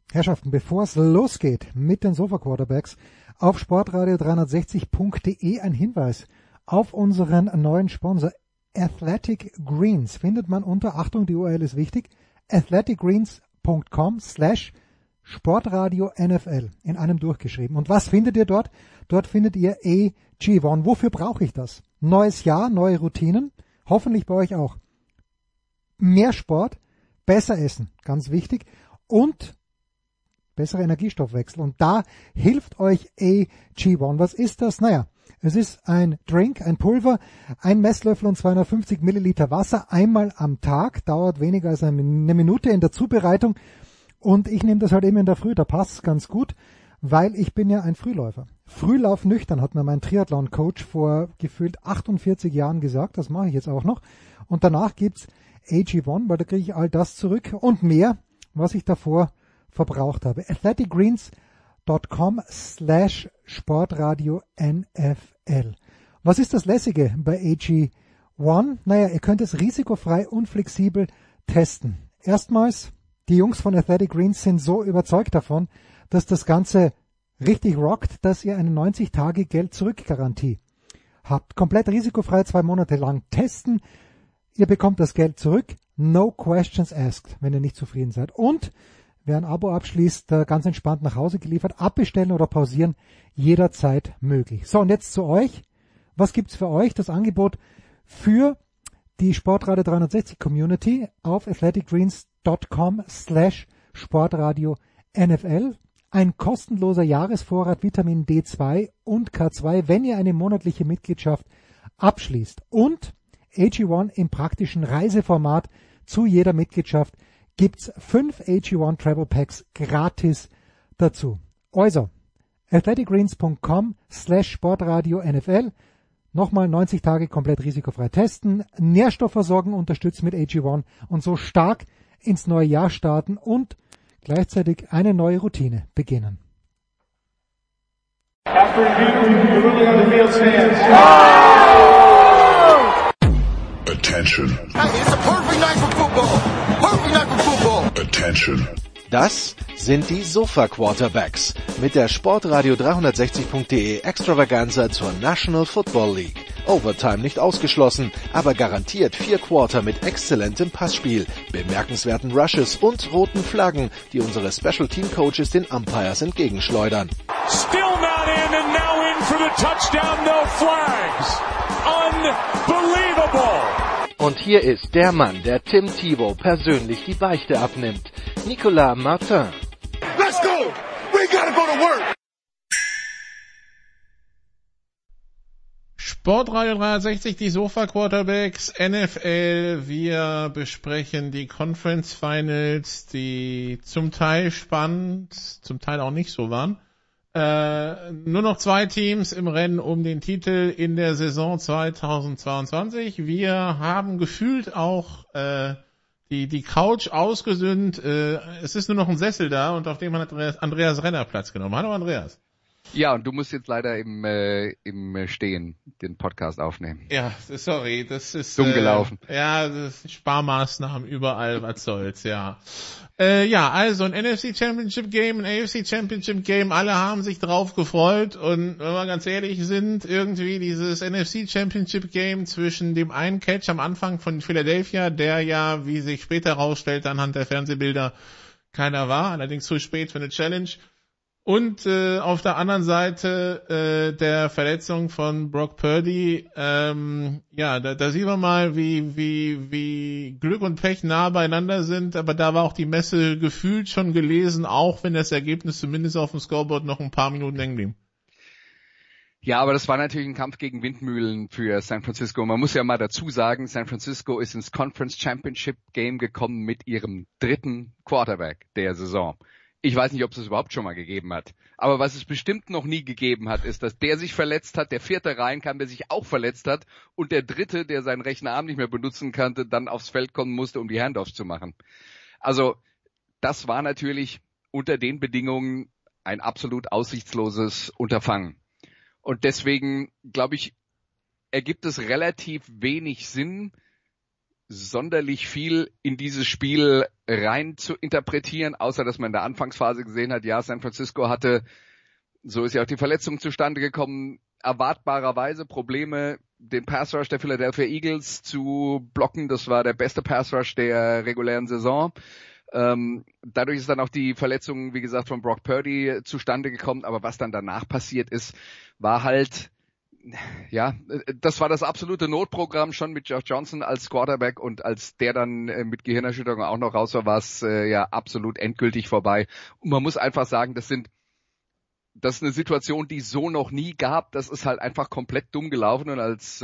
Herrschaften, bevor es losgeht mit den Sofa-Quarterbacks, auf sportradio360.de ein Hinweis auf unseren neuen Sponsor Athletic Greens. Findet man unter, Achtung, die URL ist wichtig, athleticgreens.com/Sportradio NFL in einem durchgeschrieben. Und was findet ihr dort? Dort findet ihr AG1. Wofür brauche ich das? Neues Jahr, neue Routinen, hoffentlich bei euch auch. Mehr Sport, besser essen, ganz wichtig, und bessere Energiestoffwechsel. Und da hilft euch AG1. Was ist das? Naja, es ist ein Drink, ein Pulver, ein Messlöffel und 250 Milliliter Wasser einmal am Tag. Dauert weniger als eine Minute in der Zubereitung. Und ich nehme das halt eben in der Früh. Da passt es ganz gut, weil ich bin ja ein Frühläufer. Frühlauf nüchtern, hat mir mein Triathlon-Coach vor gefühlt 48 Jahren gesagt. Das mache ich jetzt auch noch. Und danach gibt's AG1, weil da kriege ich all das zurück und mehr, was ich davor verbraucht habe. athleticgreens.com/Sportradio NFL. Was ist das Lässige bei AG1? Naja, ihr könnt es risikofrei und flexibel testen. Erstmals, die Jungs von Athletic Greens sind so überzeugt davon, dass das Ganze richtig rockt, dass ihr eine 90-Tage-Geld-Zurück-Garantie habt. Komplett risikofrei 2 Monate lang testen. Ihr bekommt das Geld zurück. No questions asked, wenn ihr nicht zufrieden seid. Und wer ein Abo abschließt, ganz entspannt nach Hause geliefert, abbestellen oder pausieren, jederzeit möglich. So, und jetzt zu euch. Was gibt's für euch? Das Angebot für die Sportradio 360 Community auf athleticgreens.com/Sportradio NFL. Ein kostenloser Jahresvorrat Vitamin D2 und K2, wenn ihr eine monatliche Mitgliedschaft abschließt. Und AG1 im praktischen Reiseformat zu jeder Mitgliedschaft gibt's 5 AG1 Travel Packs gratis dazu. Also, athleticgreens.com/Sportradio NFL. Nochmal 90 Tage komplett risikofrei testen, Nährstoffversorgung unterstützen mit AG1 und so stark ins neue Jahr starten und gleichzeitig eine neue Routine beginnen. After review, the ruling on the field stands. Attention. Hey, it's a perfect night for football. Perfect night for football. Attention. Das sind die Sofa-Quarterbacks mit der Sportradio 360.de Extravaganza zur National Football League. Overtime nicht ausgeschlossen, aber garantiert 4 Quarter mit exzellentem Passspiel, bemerkenswerten Rushes und roten Flaggen, die unsere Special Team Coaches den Umpires entgegenschleudern. Still not in and now in for the touchdown, no flags. Unbelievable. Und hier ist der Mann, der Tim Tebow persönlich die Beichte abnimmt. Nicolas Martin. Let's go. We gotta go to work. Sportradio 360, die Sofa-Quarterbacks, NFL. Wir besprechen die Conference Finals, die zum Teil spannend, zum Teil auch nicht so waren. Nur noch 2 Teams im Rennen um den Titel in der Saison 2022. Wir haben gefühlt auch die Couch ausgesündt. Es ist nur noch ein Sessel da und auf dem hat Andreas Renner Platz genommen. Hallo Andreas. Ja, und du musst jetzt leider im Stehen den Podcast aufnehmen. Ja, sorry, das ist dumm gelaufen. Ja, das sind Sparmaßnahmen überall, was soll's, ja. Ja, also ein NFC Championship Game, ein AFC Championship Game, alle haben sich drauf gefreut und wenn wir ganz ehrlich sind, irgendwie dieses NFC Championship Game zwischen dem einen Catch am Anfang von Philadelphia, der ja, wie sich später herausstellt, anhand der Fernsehbilder keiner war, allerdings zu spät für eine Challenge. Und auf der anderen Seite der Verletzung von Brock Purdy, ja, da sehen wir mal, wie Glück und Pech nah beieinander sind, aber da war auch die Messe gefühlt schon gelesen, auch wenn das Ergebnis zumindest auf dem Scoreboard noch ein paar Minuten hängen blieb. Ja, aber das war natürlich ein Kampf gegen Windmühlen für San Francisco. Man muss ja mal dazu sagen, San Francisco ist ins Conference Championship Game gekommen mit ihrem 3. Quarterback der Saison. Ich weiß nicht, ob es überhaupt schon mal gegeben hat. Aber was es bestimmt noch nie gegeben hat, ist, dass der sich verletzt hat, der 4. reinkam, der sich auch verletzt hat und der 3., der seinen rechten Arm nicht mehr benutzen konnte, dann aufs Feld kommen musste, um die Handoffs zu machen. Also das war natürlich unter den Bedingungen ein absolut aussichtsloses Unterfangen. Und deswegen, glaube ich, ergibt es relativ wenig Sinn, sonderlich viel in dieses Spiel rein zu interpretieren, außer dass man in der Anfangsphase gesehen hat, ja, San Francisco hatte, so ist ja auch die Verletzung zustande gekommen, erwartbarerweise Probleme, den Pass Rush der Philadelphia Eagles zu blocken. Das war der beste Pass Rush der regulären Saison. Dadurch ist dann auch die Verletzung, wie gesagt, von Brock Purdy zustande gekommen. Aber was dann danach passiert ist, war halt, ja, das war das absolute Notprogramm schon mit Josh Johnson als Quarterback, und als der dann mit Gehirnerschütterung auch noch raus war es ja absolut endgültig vorbei. Und man muss einfach sagen, das ist eine Situation, die es so noch nie gab. Das ist halt einfach komplett dumm gelaufen, und als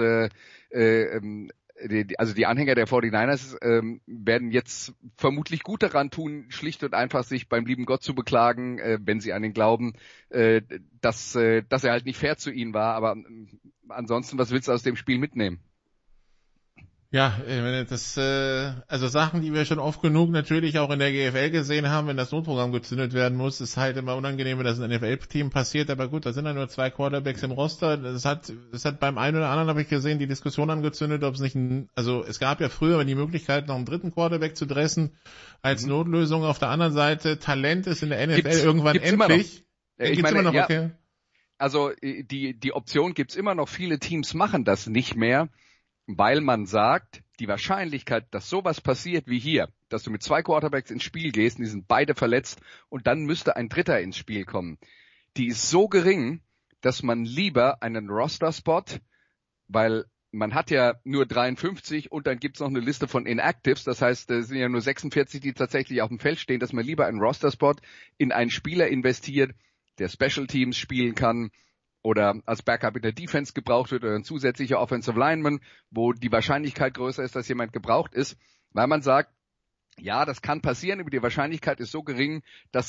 die Anhänger der 49ers werden jetzt vermutlich gut daran tun, schlicht und einfach sich beim lieben Gott zu beklagen, wenn sie an ihn glauben, dass er halt nicht fair zu ihnen war. Aber ansonsten, was willst du aus dem Spiel mitnehmen? Ja, also Sachen, die wir schon oft genug natürlich auch in der GFL gesehen haben, wenn das Notprogramm gezündet werden muss, ist halt immer unangenehm, wenn das ein NFL-Team passiert, aber gut, da sind ja nur 2 Quarterbacks im Roster. Das hat beim einen oder anderen, habe ich gesehen, die Diskussion angezündet, ob es nicht es gab ja früher die Möglichkeit, noch einen dritten Quarterback zu dressen als Notlösung. Auf der anderen Seite, Talent ist in der NFL irgendwann endlich. Gibt's immer noch, okay. Also die Option gibt's immer noch, viele Teams machen das nicht mehr, weil man sagt, die Wahrscheinlichkeit, dass sowas passiert wie hier, dass du mit 2 Quarterbacks ins Spiel gehst, und die sind beide verletzt, und dann müsste ein dritter ins Spiel kommen, die ist so gering, dass man lieber einen Roster-Spot, weil man hat ja nur 53 und dann gibt's noch eine Liste von Inactives, das heißt, es sind ja nur 46, die tatsächlich auf dem Feld stehen, dass man lieber einen Roster-Spot in einen Spieler investiert, der Special Teams spielen kann, oder als Backup in der Defense gebraucht wird, oder ein zusätzlicher Offensive Lineman, wo die Wahrscheinlichkeit größer ist, dass jemand gebraucht ist, weil man sagt, ja, das kann passieren, aber die Wahrscheinlichkeit ist so gering, dass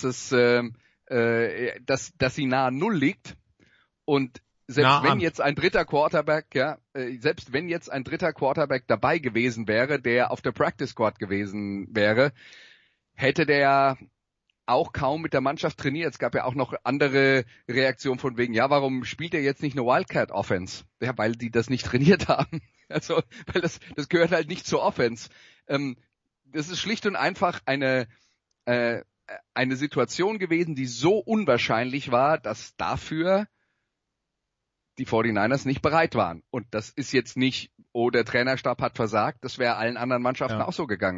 dass sie nahe Null liegt, und selbst wenn jetzt ein dritter Quarterback dabei gewesen wäre, der auf der Practice Squad gewesen wäre, hätte der auch kaum mit der Mannschaft trainiert. Es gab ja auch noch andere Reaktionen von wegen, ja, warum spielt er jetzt nicht eine Wildcat Offense? Ja, weil die das nicht trainiert haben. Also, weil das gehört halt nicht zur Offense. Das ist schlicht und einfach eine Situation gewesen, die so unwahrscheinlich war, dass dafür die 49ers nicht bereit waren. Und das ist jetzt nicht, oh, der Trainerstab hat versagt, das wäre allen anderen Mannschaften auch so gegangen.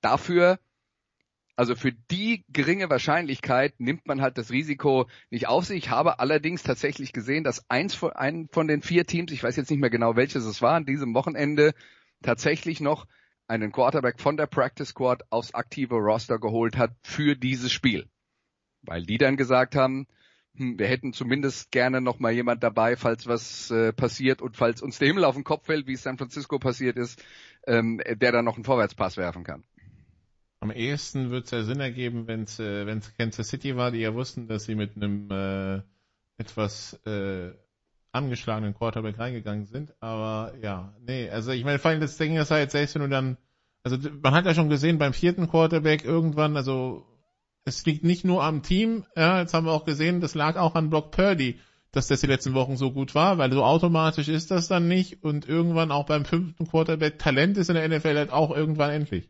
Also für die geringe Wahrscheinlichkeit nimmt man halt das Risiko nicht auf sich. Ich habe allerdings tatsächlich gesehen, dass einen von den 4 Teams, ich weiß jetzt nicht mehr genau welches es war, an diesem Wochenende tatsächlich noch einen Quarterback von der Practice Squad aufs aktive Roster geholt hat für dieses Spiel. Weil die dann gesagt haben, wir hätten zumindest gerne noch mal jemand dabei, falls was passiert und falls uns der Himmel auf den Kopf fällt, wie es San Francisco passiert ist, der dann noch einen Vorwärtspass werfen kann. Am ehesten wird es ja Sinn ergeben, wenn es Kansas City war, die ja wussten, dass sie mit einem etwas angeschlagenen Quarterback reingegangen sind. Aber ja, nee, also ich meine, vor allem das Ding ist halt, selbst wenn du dann, also man hat ja schon gesehen beim 4. Quarterback irgendwann, also es liegt nicht nur am Team, ja, jetzt haben wir auch gesehen, das lag auch an Brock Purdy, dass das die letzten Wochen so gut war, weil so automatisch ist das dann nicht, und irgendwann auch beim 5. Quarterback, Talent ist in der NFL halt auch irgendwann endlich.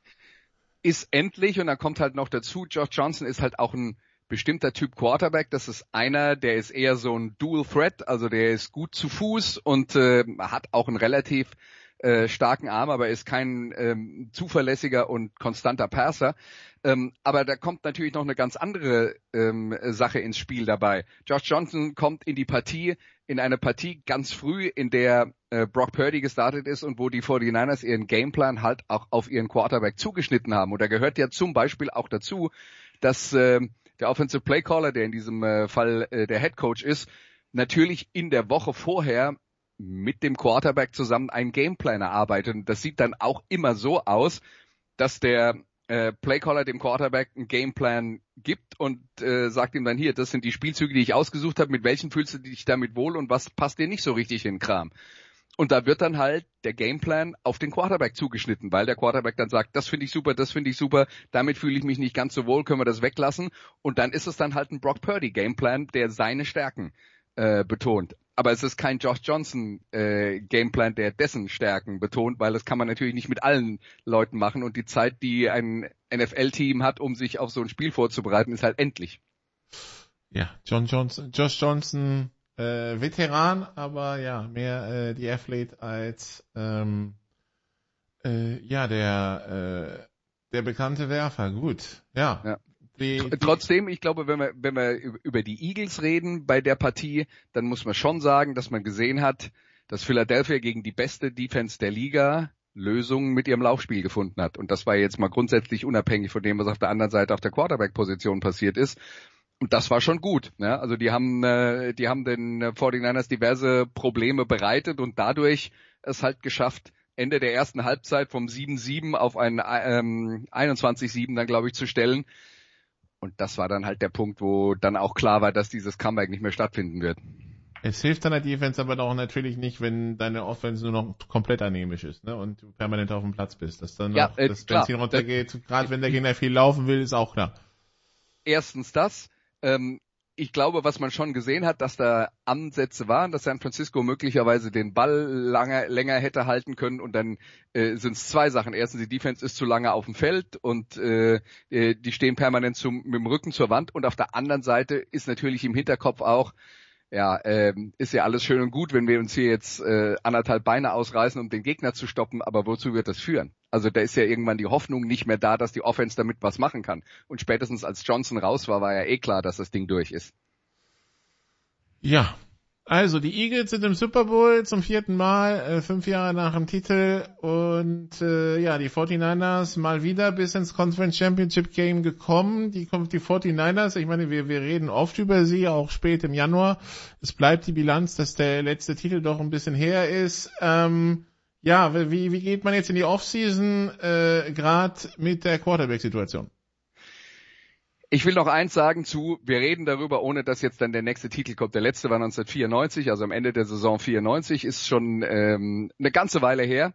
Ist endlich, und dann kommt halt noch dazu, Josh Johnson ist halt auch ein bestimmter Typ Quarterback. Das ist einer, der ist eher so ein Dual Threat, also der ist gut zu Fuß und hat auch einen relativ starken Arm, aber ist kein zuverlässiger und konstanter Passer. Aber da kommt natürlich noch eine ganz andere Sache ins Spiel dabei. Josh Johnson kommt in eine Partie ganz früh, in der Brock Purdy gestartet ist und wo die 49ers ihren Gameplan halt auch auf ihren Quarterback zugeschnitten haben. Und da gehört ja zum Beispiel auch dazu, dass der Offensive Play Caller, der in diesem Fall der Head Coach ist, natürlich in der Woche vorher mit dem Quarterback zusammen einen Gameplan erarbeitet. Und das sieht dann auch immer so aus, dass der Playcaller dem Quarterback einen Gameplan gibt und sagt ihm dann, hier, das sind die Spielzüge, die ich ausgesucht habe, mit welchen fühlst du dich damit wohl und was passt dir nicht so richtig in den Kram. Und da wird dann halt der Gameplan auf den Quarterback zugeschnitten, weil der Quarterback dann sagt, das finde ich super, damit fühle ich mich nicht ganz so wohl, können wir das weglassen. Und dann ist es dann halt ein Brock Purdy Gameplan, der seine Stärken betont. Aber es ist kein Josh Johnson Gameplan, der dessen Stärken betont, weil das kann man natürlich nicht mit allen Leuten machen und die Zeit, die ein NFL-Team hat, um sich auf so ein Spiel vorzubereiten, ist halt endlich. Ja, Josh Johnson, Veteran, aber ja, mehr die Athlete als der bekannte Werfer. Gut, ja. Trotzdem, ich glaube, wenn wir über die Eagles reden bei der Partie, dann muss man schon sagen, dass man gesehen hat, dass Philadelphia gegen die beste Defense der Liga Lösungen mit ihrem Laufspiel gefunden hat. Und das war jetzt mal grundsätzlich unabhängig von dem, was auf der anderen Seite auf der Quarterback-Position passiert ist. Und das war schon gut. Ne? Also die haben den 49ers diverse Probleme bereitet und dadurch es halt geschafft, Ende der ersten Halbzeit vom 7-7 auf ein 21-7 dann, glaube ich, zu stellen. Und das war dann halt der Punkt, wo dann auch klar war, dass dieses Comeback nicht mehr stattfinden wird. Es hilft deiner Defense aber auch natürlich nicht, wenn deine Offense nur noch komplett anämisch ist, ne, und du permanent auf dem Platz bist. Dass dann noch das Benzin runtergeht, gerade wenn der Gegner viel laufen will, ist auch klar. Erstens das. Ich glaube, was man schon gesehen hat, dass da Ansätze waren, dass San Francisco möglicherweise den Ball länger hätte halten können und dann sind es zwei Sachen. Erstens, die Defense ist zu lange auf dem Feld und die stehen permanent mit dem Rücken zur Wand und auf der anderen Seite ist natürlich im Hinterkopf auch, ist ja alles schön und gut, wenn wir uns hier jetzt 1,5 Beine ausreißen, um den Gegner zu stoppen, aber wozu wird das führen? Also da ist ja irgendwann die Hoffnung nicht mehr da, dass die Offense damit was machen kann. Und spätestens als Johnson raus war ja klar, dass das Ding durch ist. Ja, also die Eagles sind im Super Bowl zum 4. Mal, 5 Jahre nach dem Titel und die 49ers mal wieder bis ins Conference Championship Game gekommen. Die 49ers, ich meine, wir reden oft über sie, auch spät im Januar. Es bleibt die Bilanz, dass der letzte Titel doch ein bisschen her ist. Wie geht man jetzt in die Offseason, gerade mit der Quarterback-Situation? Ich will noch eins sagen wir reden darüber, ohne dass jetzt dann der nächste Titel kommt. Der letzte war 1994, also am Ende der Saison 94, ist schon eine ganze Weile her.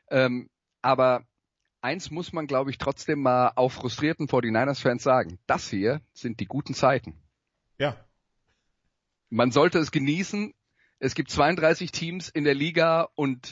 Aber eins muss man, glaube ich, trotzdem mal auch frustrierten 49ers-Fans sagen. Das hier sind die guten Zeiten. Ja. Man sollte es genießen. Es gibt 32 Teams in der Liga und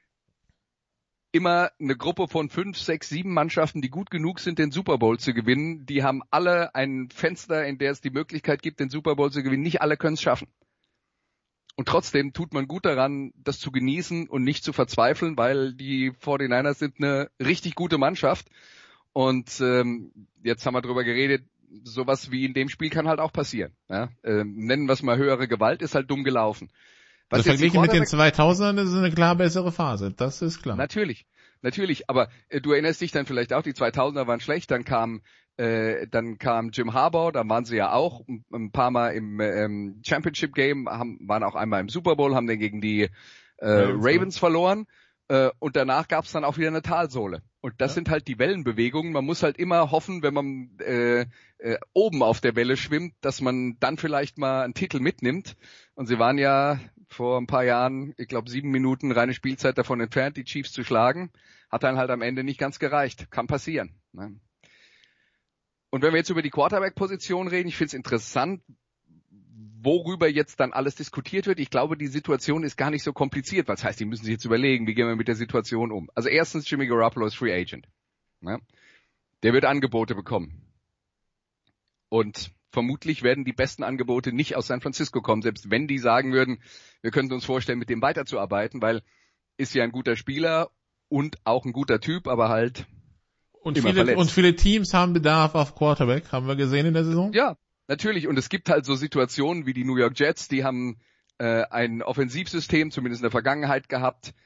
immer eine Gruppe von 5, 6, 7 Mannschaften, die gut genug sind, den Super Bowl zu gewinnen. Die haben alle ein Fenster, in der es die Möglichkeit gibt, den Super Bowl zu gewinnen. Nicht alle können es schaffen. Und trotzdem tut man gut daran, das zu genießen und nicht zu verzweifeln, weil die 49ers sind eine richtig gute Mannschaft. Und jetzt haben wir drüber geredet, sowas wie in dem Spiel kann halt auch passieren. Ja? Nennen wir es mal höhere Gewalt, ist halt dumm gelaufen. Also verglichen mit den 2000ern ist es eine klar bessere Phase, das ist klar. Natürlich, aber du erinnerst dich dann vielleicht auch, die 2000er waren schlecht, dann kam Jim Harbaugh, da waren sie ja auch ein paar Mal im Championship Game, waren auch einmal im Super Bowl, haben dann gegen die Ravens verloren und danach gab es dann auch wieder eine Talsohle. Und das sind halt die Wellenbewegungen. Man muss halt immer hoffen, wenn man oben auf der Welle schwimmt, dass man dann vielleicht mal einen Titel mitnimmt. Und sie waren ja vor ein paar Jahren, ich glaube 7 Minuten reine Spielzeit davon entfernt, die Chiefs zu schlagen. Hat dann halt am Ende nicht ganz gereicht. Kann passieren. Ne? Und wenn wir jetzt über die Quarterback-Position reden, ich finde es interessant, worüber jetzt dann alles diskutiert wird. Ich glaube, die Situation ist gar nicht so kompliziert. Was heißt, die müssen sich jetzt überlegen, wie gehen wir mit der Situation um. Also erstens, Jimmy Garoppolo ist Free Agent. Ne? Der wird Angebote bekommen. Und vermutlich werden die besten Angebote nicht aus San Francisco kommen, selbst wenn die sagen würden, wir können uns vorstellen, mit dem weiterzuarbeiten, weil ist ja ein guter Spieler und auch ein guter Typ, aber halt und viele Teams haben Bedarf auf Quarterback, haben wir gesehen in der Saison? Ja, natürlich. Und es gibt halt so Situationen wie die New York Jets, die haben ein Offensivsystem, zumindest in der Vergangenheit gehabt,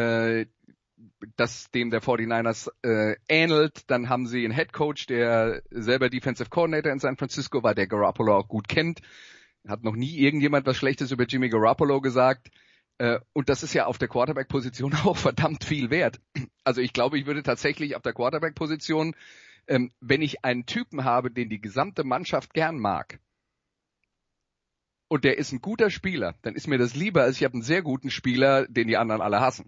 das dem der 49ers ähnelt. Dann haben sie einen Headcoach, der selber Defensive Coordinator in San Francisco war, der Garoppolo auch gut kennt. Hat noch nie irgendjemand was Schlechtes über Jimmy Garoppolo gesagt. Und das ist ja auf der Quarterback-Position auch verdammt viel wert. Also ich glaube, ich würde tatsächlich auf der Quarterback-Position, wenn ich einen Typen habe, den die gesamte Mannschaft gern mag, und der ist ein guter Spieler, dann ist mir das lieber, als ich habe einen sehr guten Spieler, den die anderen alle hassen.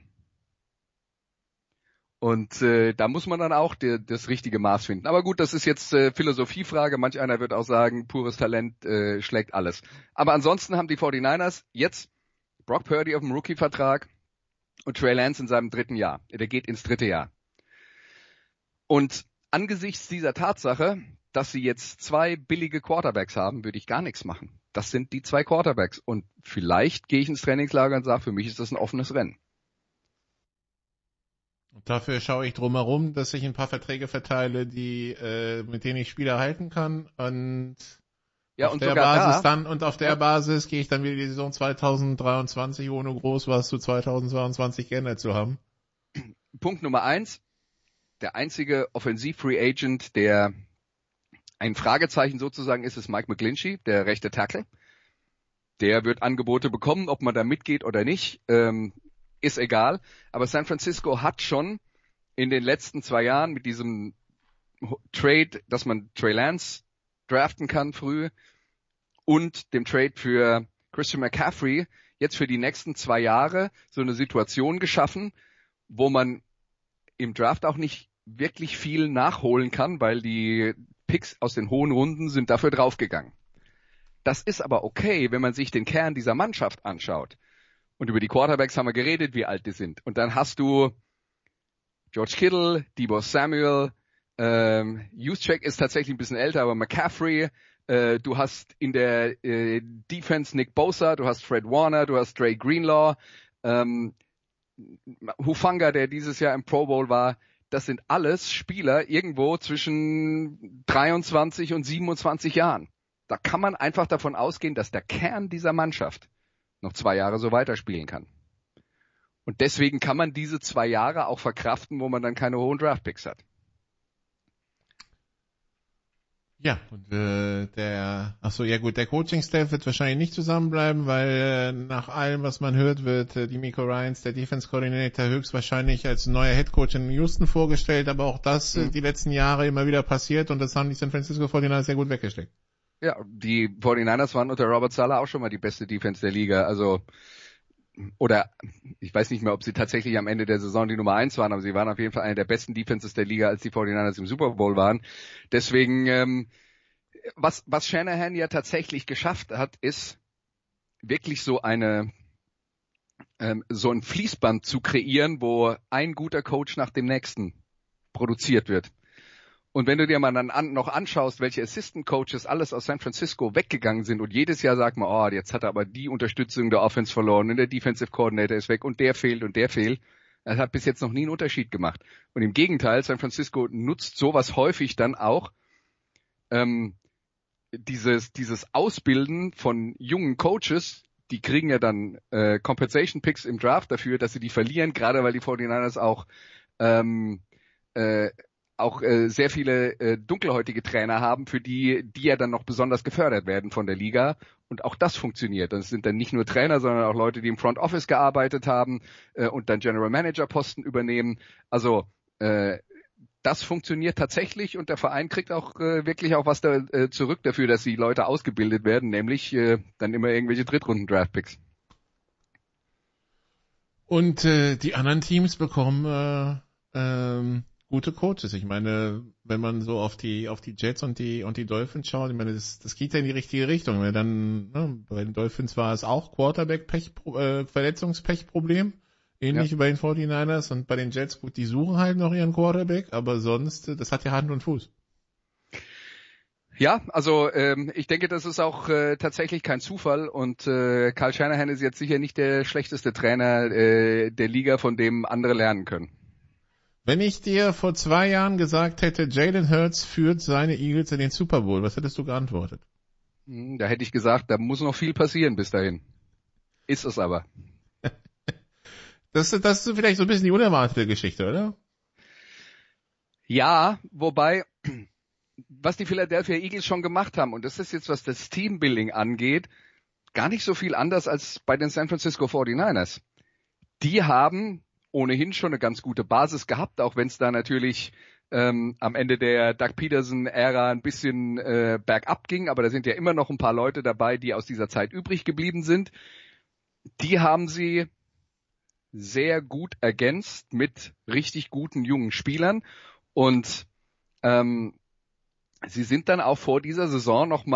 Und da muss man dann auch das richtige Maß finden. Aber gut, das ist jetzt Philosophiefrage. Manch einer wird auch sagen, pures Talent schlägt alles. Aber ansonsten haben die 49ers jetzt Brock Purdy auf dem Rookie-Vertrag und Trey Lance in seinem 3. Jahr. Der geht ins 3. Jahr. Und angesichts dieser Tatsache, dass sie jetzt 2 billige Quarterbacks haben, würde ich gar nichts machen. Das sind die 2 Quarterbacks. Und vielleicht gehe ich ins Trainingslager und sage, für mich ist das ein offenes Rennen. Dafür schaue ich drumherum, dass ich ein paar Verträge verteile, mit denen ich Spieler halten kann. Und ja, auf und der sogar Basis auf der Basis gehe ich dann wieder die Saison 2023, ohne groß was zu 2022 geändert zu haben. Punkt Nummer 1. Der einzige Offensiv-Free Agent, der ein Fragezeichen sozusagen ist Mike McGlinchey, der rechte Tackle. Der wird Angebote bekommen, ob man da mitgeht oder nicht, ist egal. Aber San Francisco hat schon in den letzten 2 Jahren mit diesem Trade, dass man Trey Lance draften kann früh und dem Trade für Christian McCaffrey jetzt für die nächsten 2 Jahre so eine Situation geschaffen, wo man im Draft auch nicht wirklich viel nachholen kann, weil die Picks aus den hohen Runden sind dafür draufgegangen. Das ist aber okay, wenn man sich den Kern dieser Mannschaft anschaut. Und über die Quarterbacks haben wir geredet, wie alt die sind. Und dann hast du George Kittle, Deebo Samuel, Juszczyk ist tatsächlich ein bisschen älter, aber McCaffrey, du hast in der Defense Nick Bosa, du hast Fred Warner, du hast Dre Greenlaw, Hufanga, der dieses Jahr im Pro Bowl war. Das sind alles Spieler irgendwo zwischen 23 und 27 Jahren. Da kann man einfach davon ausgehen, dass der Kern dieser Mannschaft noch 2 Jahre so weiterspielen kann. Und deswegen kann man diese 2 Jahre auch verkraften, wo man dann keine hohen Draftpicks hat. Ja, und der Coaching-Staff wird wahrscheinlich nicht zusammenbleiben, weil nach allem, was man hört, wird D'Amico Ryans, der Defense-Coordinator, höchstwahrscheinlich als neuer Headcoach in Houston vorgestellt, aber auch das die letzten Jahre immer wieder passiert und das haben die San Francisco 49ers sehr gut weggesteckt. Ja, die 49ers waren unter Robert Saleh auch schon mal die beste Defense der Liga, also oder ich weiß nicht mehr, ob sie tatsächlich am Ende der Saison die Nummer 1 waren, aber sie waren auf jeden Fall eine der besten Defenses der Liga, als die 49ers im Super Bowl waren. Deswegen, was Shanahan ja tatsächlich geschafft hat, ist wirklich so ein Fließband zu kreieren, wo ein guter Coach nach dem nächsten produziert wird. Und wenn du dir mal dann noch anschaust, welche Assistant Coaches alles aus San Francisco weggegangen sind und jedes Jahr sagt man, oh, jetzt hat er aber die Unterstützung der Offense verloren und der Defensive Coordinator ist weg und der fehlt. Das hat bis jetzt noch nie einen Unterschied gemacht. Und im Gegenteil, San Francisco nutzt sowas häufig dann auch, dieses Ausbilden von jungen Coaches, die kriegen ja dann Compensation Picks im Draft dafür, dass sie die verlieren, gerade weil die 49ers auch sehr viele dunkelhäutige Trainer haben, für die ja dann noch besonders gefördert werden von der Liga. Und auch das funktioniert. Das sind dann nicht nur Trainer, sondern auch Leute, die im Front Office gearbeitet haben und dann General Manager Posten übernehmen. Also das funktioniert tatsächlich und der Verein kriegt auch wirklich auch was zurück dafür, dass die Leute ausgebildet werden, nämlich dann immer irgendwelche Drittrunden-Draftpicks. Und die anderen Teams bekommen gute Coaches. Ich meine, wenn man so auf die Jets und die Dolphins schaut, ich meine, das geht ja in die richtige Richtung. Wenn dann, bei den Dolphins war es auch Verletzungspechproblem. Ähnlich wie bei den 49ers und bei den Jets, gut, die suchen halt noch ihren Quarterback, aber sonst, das hat ja Hand und Fuß. Ja, also ich denke, das ist auch tatsächlich kein Zufall und Kyle Shanahan ist jetzt sicher nicht der schlechteste Trainer der Liga, von dem andere lernen können. Wenn ich dir vor 2 Jahren gesagt hätte, Jalen Hurts führt seine Eagles in den Super Bowl, was hättest du geantwortet? Da hätte ich gesagt, da muss noch viel passieren bis dahin. Ist es aber. Das ist vielleicht so ein bisschen die unerwartete Geschichte, oder? Ja, wobei, was die Philadelphia Eagles schon gemacht haben, und das ist jetzt, was das Teambuilding angeht, gar nicht so viel anders als bei den San Francisco 49ers. Die haben ohnehin schon eine ganz gute Basis gehabt, auch wenn es da natürlich am Ende der Doug Peterson-Ära ein bisschen bergab ging, aber da sind ja immer noch ein paar Leute dabei, die aus dieser Zeit übrig geblieben sind. Die haben sie sehr gut ergänzt mit richtig guten jungen Spielern und sie sind dann auch vor dieser Saison nochmal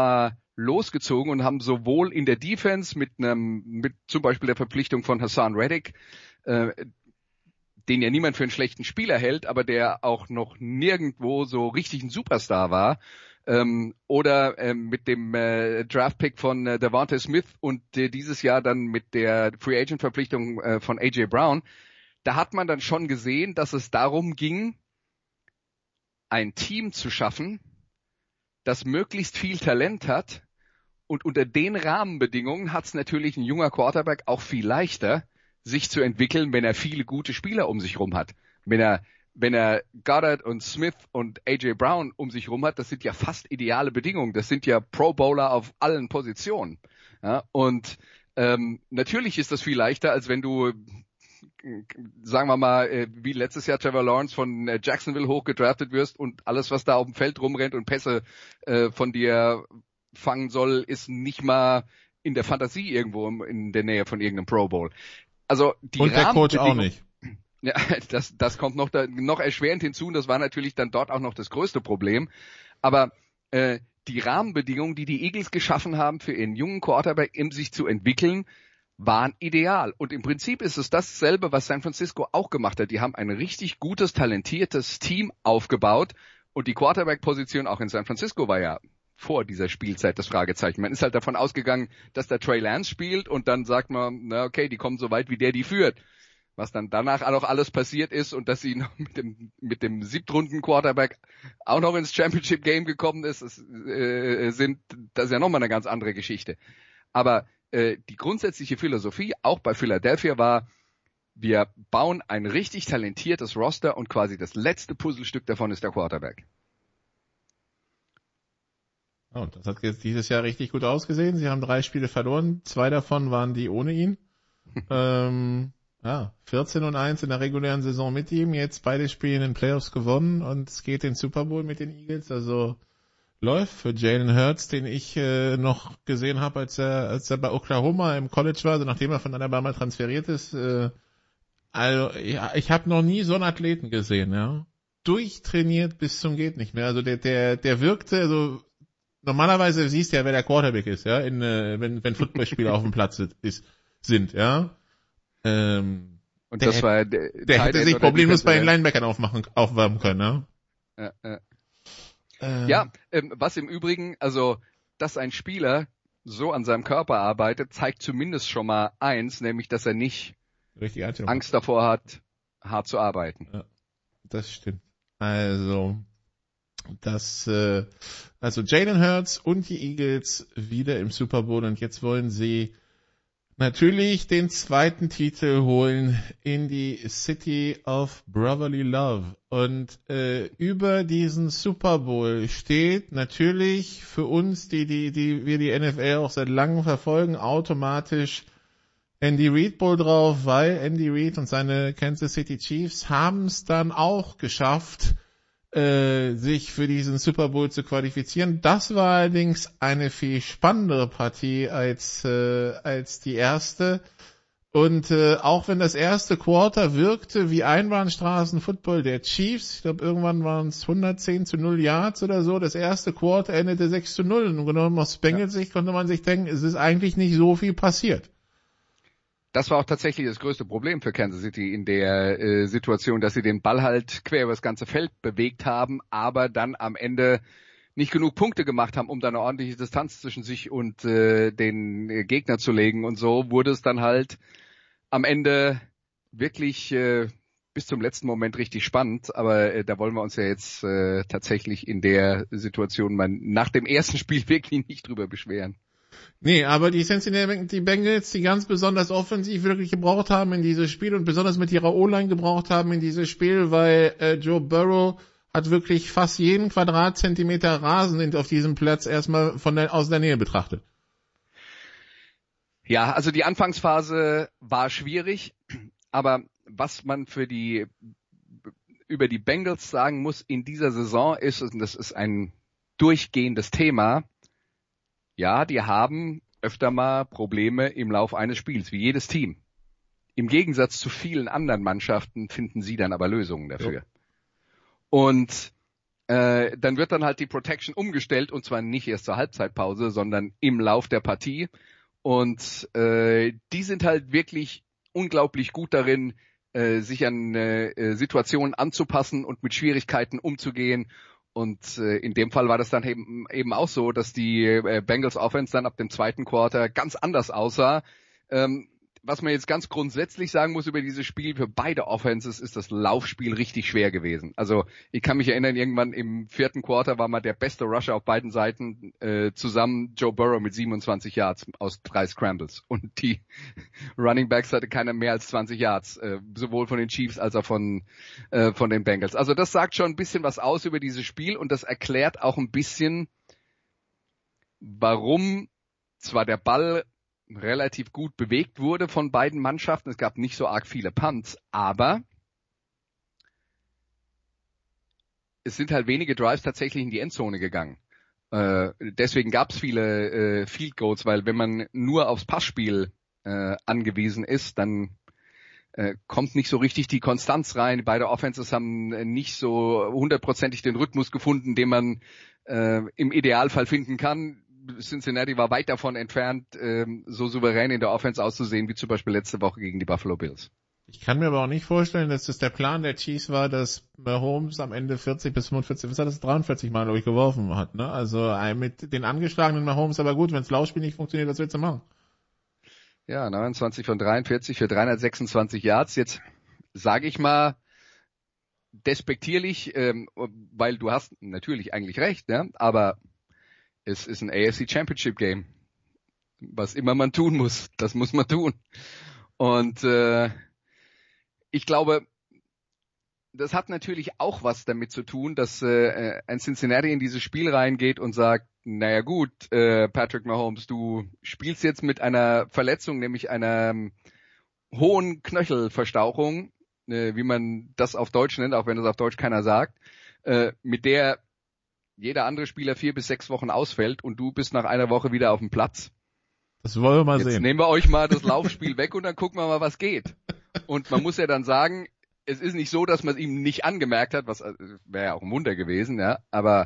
losgezogen und haben sowohl in der Defense mit zum Beispiel der Verpflichtung von Hassan Reddick, den ja niemand für einen schlechten Spieler hält, aber der auch noch nirgendwo so richtig ein Superstar war, oder mit dem Draftpick von Devontae Smith und dieses Jahr dann mit der Free Agent Verpflichtung von AJ Brown, da hat man dann schon gesehen, dass es darum ging, ein Team zu schaffen, das möglichst viel Talent hat, und unter den Rahmenbedingungen hat es natürlich ein junger Quarterback auch viel leichter, sich zu entwickeln, wenn er viele gute Spieler um sich rum hat. Wenn er Goddard und Smith und AJ Brown um sich rum hat, das sind ja fast ideale Bedingungen. Das sind ja Pro Bowler auf allen Positionen. Ja, und natürlich ist das viel leichter, als wenn du, sagen wir mal, wie letztes Jahr Trevor Lawrence von Jacksonville hochgedraftet wirst und alles, was da auf dem Feld rumrennt und Pässe von dir fangen soll, ist nicht mal in der Fantasie irgendwo in der Nähe von irgendeinem Pro Bowl. Also die und der Coach auch nicht. Ja, das kommt noch erschwerend hinzu, und das war natürlich dann dort auch noch das größte Problem. Aber die Rahmenbedingungen, die die Eagles geschaffen haben für ihren jungen Quarterback, sich zu entwickeln, waren ideal. Und im Prinzip ist es dasselbe, was San Francisco auch gemacht hat. Die haben ein richtig gutes, talentiertes Team aufgebaut, und die Quarterback-Position auch in San Francisco war ja vor dieser Spielzeit das Fragezeichen. Man ist halt davon ausgegangen, dass der Trey Lance spielt, und dann sagt man, na okay, die kommen so weit, wie der die führt. Was dann danach auch alles passiert ist und dass sie noch mit dem 7. Quarterback auch noch ins Championship Game gekommen ist, das ist ja nochmal eine ganz andere Geschichte. Aber die grundsätzliche Philosophie auch bei Philadelphia war, wir bauen ein richtig talentiertes Roster, und quasi das letzte Puzzlestück davon ist der Quarterback. Und das hat jetzt dieses Jahr richtig gut ausgesehen. Sie haben 3 Spiele verloren, 2 davon waren die ohne ihn. 14-1 in der regulären Saison mit ihm, jetzt beide Spiele in den Playoffs gewonnen, und es geht den Super Bowl mit den Eagles, also läuft für Jalen Hurts, den ich noch gesehen habe, als er bei Oklahoma im College war, also nachdem er von Alabama transferiert ist. Also ja, ich habe noch nie so einen Athleten gesehen, ja. Durchtrainiert bis zum geht nicht mehr. Also der wirkte, also normalerweise siehst du ja, wer der Quarterback ist, ja, wenn Footballspieler auf dem Platz sind, ja. Und das war der hätte sich problemlos bei den Linebackern aufwärmen können, ja. Was im Übrigen, also, dass ein Spieler so an seinem Körper arbeitet, zeigt zumindest schon mal eins, nämlich, dass er nicht Angst davor hat, hart zu arbeiten. Ja, das stimmt. Also Jalen Hurts und die Eagles wieder im Super Bowl, und jetzt wollen sie natürlich den 2. Titel holen in die City of Brotherly Love. Und über diesen Super Bowl steht natürlich für uns, die wir die NFL auch seit langem verfolgen, automatisch Andy Reid Bowl drauf, weil Andy Reid und seine Kansas City Chiefs haben es dann auch geschafft, sich für diesen Super Bowl zu qualifizieren. Das war allerdings eine viel spannendere Partie als die erste. Und auch wenn das erste Quarter wirkte wie Einbahnstraßen-Football der Chiefs, ich glaube irgendwann waren es 110-0 Yards oder so, das erste Quarter endete 6-0. Und genommen aus Bengals Sicht konnte man sich denken, es ist eigentlich nicht so viel passiert. Das war auch tatsächlich das größte Problem für Kansas City in der Situation, dass sie den Ball halt quer über das ganze Feld bewegt haben, aber dann am Ende nicht genug Punkte gemacht haben, um da eine ordentliche Distanz zwischen sich und den Gegner zu legen. Und so wurde es dann halt am Ende wirklich bis zum letzten Moment richtig spannend. Aber da wollen wir uns ja jetzt tatsächlich in der Situation mal nach dem ersten Spiel wirklich nicht drüber beschweren. Nee, aber die Cincinnati Bengals, die ganz besonders offensiv wirklich gebraucht haben in dieses Spiel und besonders mit ihrer O-Line gebraucht haben in dieses Spiel, weil Joe Burrow hat wirklich fast jeden Quadratzentimeter Rasen auf diesem Platz erstmal aus der Nähe betrachtet. Ja, also die Anfangsphase war schwierig, aber was man über die Bengals sagen muss in dieser Saison ist, und das ist ein durchgehendes Thema, ja, die haben öfter mal Probleme im Lauf eines Spiels, wie jedes Team. Im Gegensatz zu vielen anderen Mannschaften finden sie dann aber Lösungen dafür. Ja. Und dann wird dann halt die Protection umgestellt und zwar nicht erst zur Halbzeitpause, sondern im Lauf der Partie. Und die sind halt wirklich unglaublich gut darin, sich an Situationen anzupassen und mit Schwierigkeiten umzugehen. Und in dem Fall war das dann eben auch so, dass die Bengals Offense dann ab dem zweiten Quarter ganz anders aussah. Was man jetzt ganz grundsätzlich sagen muss über dieses Spiel, für beide Offenses ist das Laufspiel richtig schwer gewesen. Also ich kann mich erinnern, irgendwann im vierten Quarter war mal der beste Rusher auf beiden Seiten zusammen Joe Burrow mit 27 Yards aus 3 Scrambles. Und die Running Backs hatte keiner mehr als 20 Yards, sowohl von den Chiefs als auch von den Bengals. Also das sagt schon ein bisschen was aus über dieses Spiel und das erklärt auch ein bisschen, warum zwar der Ball relativ gut bewegt wurde von beiden Mannschaften. Es gab nicht so arg viele Punts, aber es sind halt wenige Drives tatsächlich in die Endzone gegangen. Deswegen gab es viele Field Goals, weil wenn man nur aufs Passspiel angewiesen ist, dann kommt nicht so richtig die Konstanz rein. Beide Offenses haben nicht so hundertprozentig den Rhythmus gefunden, den man im Idealfall finden kann. Cincinnati war weit davon entfernt, so souverän in der Offense auszusehen, wie zum Beispiel letzte Woche gegen die Buffalo Bills. Ich kann mir aber auch nicht vorstellen, dass das der Plan der Chiefs war, dass Mahomes am Ende 40 bis 45, was hat das, 43 Mal, glaube ich, geworfen hat, ne? Also mit den angeschlagenen Mahomes, aber gut, wenn das Laufspiel nicht funktioniert, was willst du machen? Ja, 29 von 43 für 326 Yards. Jetzt sage ich mal despektierlich, weil du hast natürlich eigentlich recht, ne? Aber es ist ein AFC Championship Game. Was immer man tun muss, das muss man tun. Und ich glaube, das hat natürlich auch was damit zu tun, dass ein Cincinnati in dieses Spiel reingeht und sagt, naja gut, Patrick Mahomes, du spielst jetzt mit einer Verletzung, nämlich einer hohen Knöchelverstauchung, wie man das auf Deutsch nennt, auch wenn das auf Deutsch keiner sagt, mit der jeder andere Spieler 4 bis 6 Wochen ausfällt und du bist nach einer Woche wieder auf dem Platz. Das wollen wir mal Jetzt sehen. Nehmen wir euch mal das Laufspiel weg und dann gucken wir mal, was geht. Und man muss ja dann sagen, es ist nicht so, dass man es ihm nicht angemerkt hat, was wäre ja auch ein Wunder gewesen, ja, aber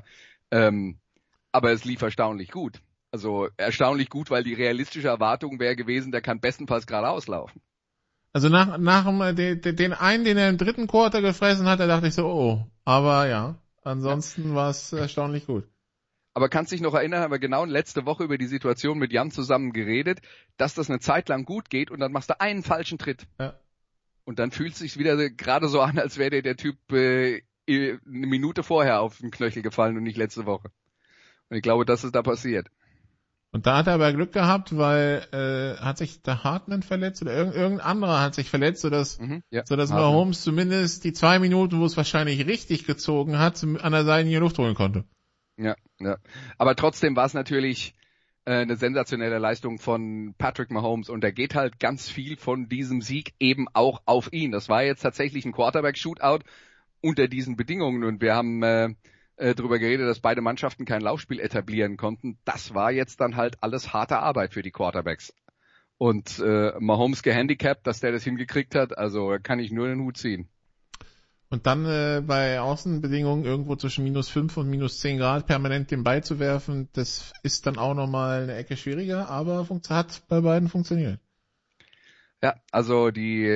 es lief erstaunlich gut. Also erstaunlich gut, weil die realistische Erwartung wäre gewesen, der kann bestenfalls geradeaus laufen. Also nach den einen, den er im dritten Quarter gefressen hat, da dachte ich so, oh, aber ja. Ansonsten war es erstaunlich gut. Aber kannst dich noch erinnern, haben wir genau letzte Woche über die Situation mit Jan zusammen geredet, dass das eine Zeit lang gut geht und dann machst du einen falschen Tritt. Ja. Und dann fühlt es sich wieder gerade so an, als wäre der Typ eine Minute vorher auf den Knöchel gefallen und nicht letzte Woche. Und ich glaube, das ist da passiert. Und da hat er aber Glück gehabt, weil hat sich der Hartman verletzt oder irgendein anderer hat sich verletzt, sodass Mahomes zumindest die 2 Minuten, wo es wahrscheinlich richtig gezogen hat, an der Seitenlinie Luft holen konnte. Ja. Aber trotzdem war es natürlich eine sensationelle Leistung von Patrick Mahomes und da geht halt ganz viel von diesem Sieg eben auch auf ihn. Das war jetzt tatsächlich ein Quarterback-Shootout unter diesen Bedingungen und wir haben drüber geredet, dass beide Mannschaften kein Laufspiel etablieren konnten. Das war jetzt dann halt alles harte Arbeit für die Quarterbacks. Und Mahomes gehandicapt, dass der das hingekriegt hat, also kann ich nur den Hut ziehen. Und dann bei Außenbedingungen irgendwo zwischen -5 und -10 Grad permanent den Ball zu werfen, das ist dann auch nochmal eine Ecke schwieriger, aber hat bei beiden funktioniert. Ja, also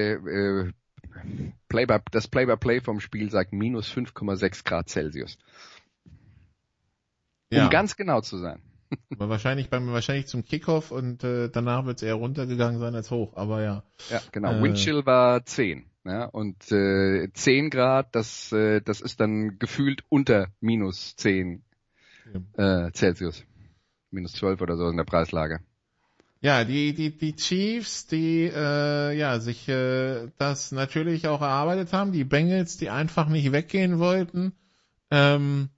das Play-by-Play vom Spiel sagt -5,6 Grad Celsius. Um ganz genau zu sein. Aber wahrscheinlich zum Kickoff und danach wird es eher runtergegangen sein als hoch, aber ja. Ja, genau. Windchill war 10. Ja, und 10 Grad, das ist dann gefühlt unter -10 Celsius. -12 oder so in der Preislage. Ja, die Chiefs, die sich das natürlich auch erarbeitet haben, die Bengals, die einfach nicht weggehen wollten. Und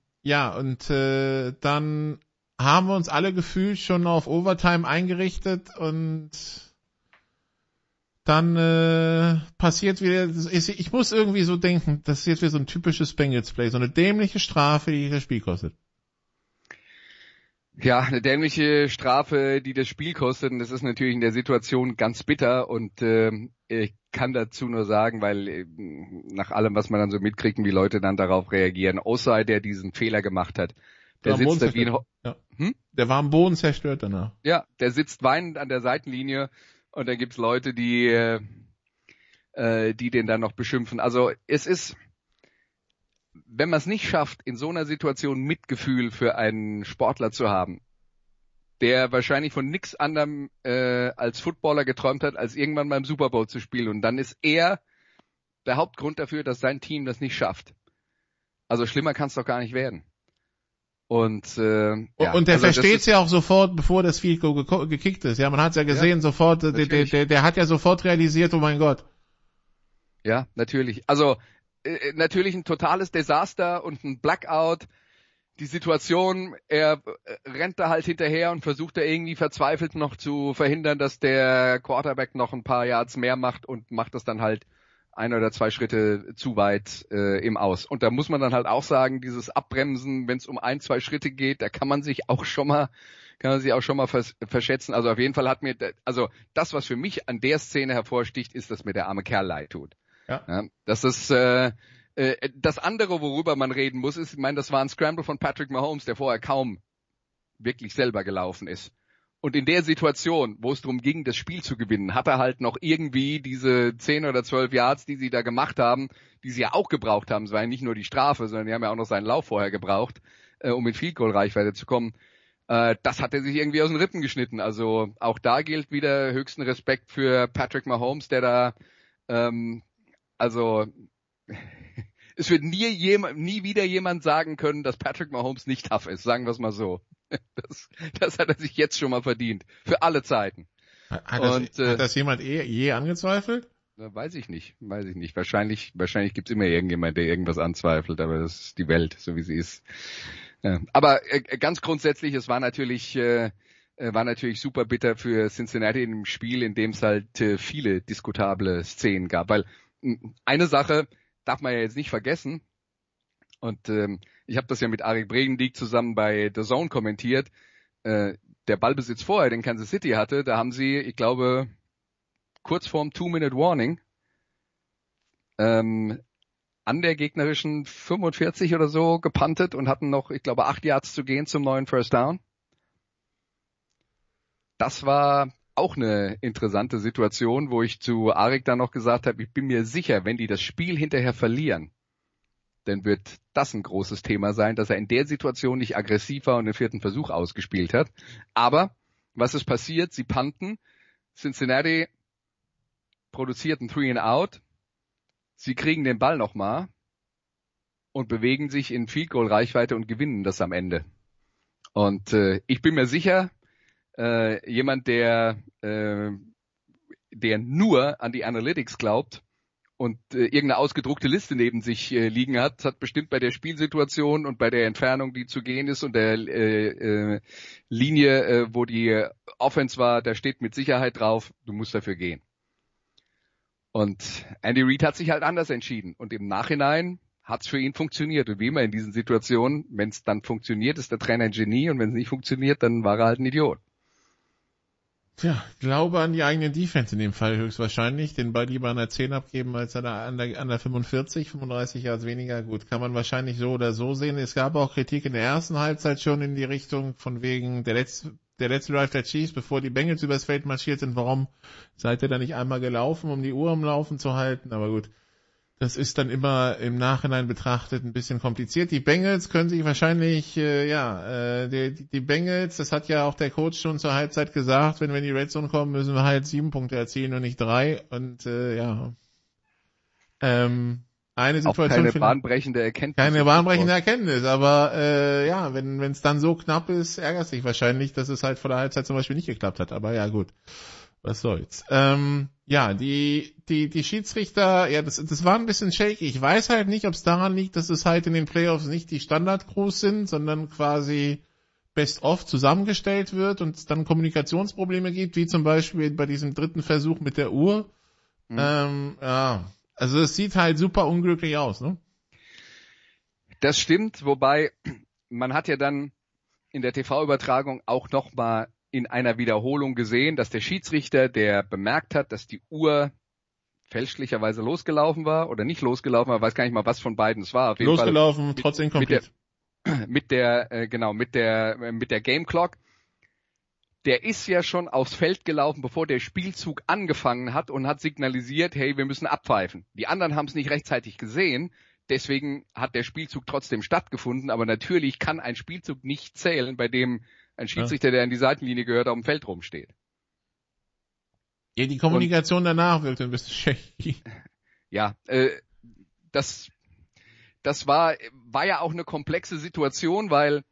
dann haben wir uns alle gefühlt schon auf Overtime eingerichtet und dann passiert wieder, ich muss irgendwie so denken, das ist jetzt wieder so ein typisches Bengals-Play, so eine dämliche Strafe, die das Spiel kostet. Ja, eine dämliche Strafe, die das Spiel kostet, und das ist natürlich in der Situation ganz bitter und ich kann dazu nur sagen, weil nach allem, was man dann so mitkriegt, wie Leute dann darauf reagieren, Osai, der diesen Fehler gemacht hat, der sitzt da wie ein... Der war am Boden zerstört danach. Ja, der sitzt weinend an der Seitenlinie und dann gibt's Leute, die den dann noch beschimpfen. Also es ist, wenn man es nicht schafft, in so einer Situation Mitgefühl für einen Sportler zu haben, der wahrscheinlich von nichts anderem als Footballer geträumt hat, als irgendwann mal im Super Bowl zu spielen. Und dann ist er der Hauptgrund dafür, dass sein Team das nicht schafft. Also schlimmer kann es doch gar nicht werden. Und der also versteht's ja auch sofort, bevor das Field Goal gekickt ist. Ja, man hat's ja gesehen, sofort, der hat ja sofort realisiert, oh mein Gott. Ja, natürlich. Also natürlich ein totales Desaster und ein Blackout. Die Situation, er rennt da halt hinterher und versucht da irgendwie verzweifelt noch zu verhindern, dass der Quarterback noch ein paar Yards mehr macht und macht das dann halt 1 oder 2 Schritte zu weit im Aus. Und da muss man dann halt auch sagen, dieses Abbremsen, wenn es um 1, 2 Schritte geht, da kann man sich auch schon mal verschätzen. Also auf jeden Fall hat mir, also das, was für mich an der Szene hervorsticht, ist, dass mir der arme Kerl leid tut. Ja, das ist das andere, worüber man reden muss, ist, ich meine, das war ein Scramble von Patrick Mahomes, der vorher kaum wirklich selber gelaufen ist. Und in der Situation, wo es darum ging, das Spiel zu gewinnen, hat er halt noch irgendwie diese 10 oder 12 Yards, die sie da gemacht haben, die sie ja auch gebraucht haben. Es war ja nicht nur die Strafe, sondern die haben ja auch noch seinen Lauf vorher gebraucht, um in Field Goal Reichweite zu kommen. Das hat er sich irgendwie aus den Rippen geschnitten. Also auch da gilt wieder höchsten Respekt für Patrick Mahomes, der da es wird nie wieder jemand sagen können, dass Patrick Mahomes nicht tough ist, sagen wir es mal so. Das hat er sich jetzt schon mal verdient. Für alle Zeiten. Hat das jemand je angezweifelt? Weiß ich nicht. Wahrscheinlich gibt's immer irgendjemand, der irgendwas anzweifelt, aber das ist die Welt, so wie sie ist. Aber ganz grundsätzlich, es war natürlich super bitter für Cincinnati in dem Spiel, in dem es halt viele diskutable Szenen gab, weil eine Sache darf man ja jetzt nicht vergessen, und ich habe das ja mit Arik Bregendiek zusammen bei The Zone kommentiert, der Ballbesitz vorher, den Kansas City hatte, da haben sie, ich glaube, kurz vorm 2-Minute-Warning an der gegnerischen 45 oder so gepuntet und hatten noch, ich glaube, 8 Yards zu gehen zum neuen First Down. Das war auch eine interessante Situation, wo ich zu Arik dann noch gesagt habe, ich bin mir sicher, wenn die das Spiel hinterher verlieren, dann wird das ein großes Thema sein, dass er in der Situation nicht aggressiv war und den 4. Versuch ausgespielt hat. Aber was ist passiert? Sie punten, Cincinnati produziert ein 3-and-Out, sie kriegen den Ball nochmal und bewegen sich in Field Goal Reichweite und gewinnen das am Ende. Und ich bin mir sicher, jemand, der nur an die Analytics glaubt und irgendeine ausgedruckte Liste neben sich liegen hat bestimmt bei der Spielsituation und bei der Entfernung, die zu gehen ist und der Linie, wo die Offense war, da steht mit Sicherheit drauf, du musst dafür gehen. Und Andy Reid hat sich halt anders entschieden und im Nachhinein hat's für ihn funktioniert. Und wie immer in diesen Situationen, wenn es dann funktioniert, ist der Trainer ein Genie und wenn es nicht funktioniert, dann war er halt ein Idiot. Tja, glaube an die eigene Defense in dem Fall höchstwahrscheinlich. Den Ball lieber an der 10 abgeben als an der 35 Yards weniger. Gut, kann man wahrscheinlich so oder so sehen. Es gab auch Kritik in der ersten Halbzeit schon in die Richtung von wegen der letzte Drive der Chiefs, bevor die Bengals übers Feld marschiert sind. Warum seid ihr da nicht einmal gelaufen, um die Uhr am Laufen zu halten? Aber gut, das ist dann immer im Nachhinein betrachtet ein bisschen kompliziert. Die Bengals können sich wahrscheinlich, die Bengals, das hat ja auch der Coach schon zur Halbzeit gesagt, wenn wir in die Red Zone kommen, müssen wir halt 7 Punkte erzielen und nicht 3. Und eine Situation. Auch keine bahnbrechende Erkenntnis. Keine bahnbrechende Erkenntnis, aber wenn es dann so knapp ist, ärgert sich wahrscheinlich, dass es halt vor der Halbzeit zum Beispiel nicht geklappt hat. Aber ja, gut. Was soll's. Die Schiedsrichter, ja, das war ein bisschen shaky. Ich weiß halt nicht, ob es daran liegt, dass es halt in den Playoffs nicht die Standard-Crews sind, sondern quasi best-of zusammengestellt wird und es dann Kommunikationsprobleme gibt, wie zum Beispiel bei diesem 3. Versuch mit der Uhr. Also es sieht halt super unglücklich aus, ne? Das stimmt, wobei man hat ja dann in der TV-Übertragung auch nochmal in einer Wiederholung gesehen, dass der Schiedsrichter, der bemerkt hat, dass die Uhr fälschlicherweise losgelaufen war oder nicht losgelaufen war, weiß gar nicht mal, was von beiden es war. Auf jeden losgelaufen, Fall trotz Incomplete. Mit der Game Clock. Der ist ja schon aufs Feld gelaufen, bevor der Spielzug angefangen hat und hat signalisiert, hey, wir müssen abpfeifen. Die anderen haben es nicht rechtzeitig gesehen, deswegen hat der Spielzug trotzdem stattgefunden, aber natürlich kann ein Spielzug nicht zählen, bei dem ein Schiedsrichter, der an die Seitenlinie gehört, auf dem Feld rumsteht. Ja, die Kommunikation danach wirkt ein bisschen shaky. Ja, das war ja auch eine komplexe Situation, weil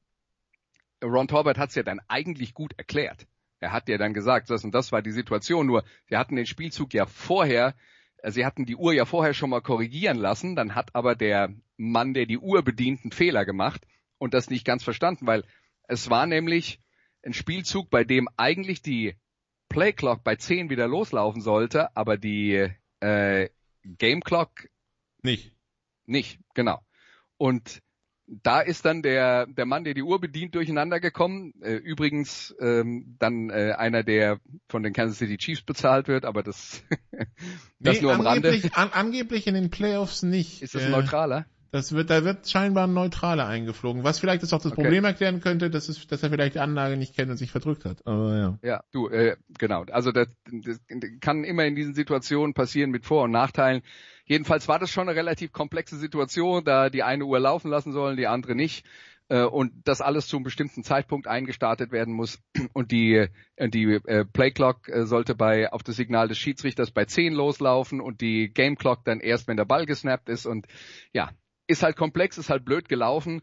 Ron Torbert hat es ja dann eigentlich gut erklärt. Er hat ja dann gesagt, das und das war die Situation, nur sie hatten den Spielzug ja vorher, sie hatten die Uhr ja vorher schon mal korrigieren lassen, dann hat aber der Mann, der die Uhr bedient, einen Fehler gemacht und das nicht ganz verstanden, weil es war nämlich ein Spielzug, bei dem eigentlich die Playclock bei 10 wieder loslaufen sollte, aber die Game Clock nicht, genau. Und da ist dann der Mann, der die Uhr bedient, durcheinander gekommen. Übrigens dann einer, der von den Kansas City Chiefs bezahlt wird, aber das nur am Rande. Angeblich in den Playoffs nicht. Ist das ein neutraler? Da wird scheinbar ein Neutraler eingeflogen, was vielleicht das auch das Problem erklären könnte, dass er vielleicht die Anlage nicht kennt und sich verdrückt hat. Aber ja. Ja, genau. Also das kann immer in diesen Situationen passieren mit Vor- und Nachteilen. Jedenfalls war das schon eine relativ komplexe Situation, da die eine Uhr laufen lassen sollen, die andere nicht. Und das alles zu einem bestimmten Zeitpunkt eingestartet werden muss. Und die Playclock sollte auf das Signal des Schiedsrichters bei 10 loslaufen und die Game Clock dann erst, wenn der Ball gesnappt ist. Und ja, ist halt komplex, ist halt blöd gelaufen.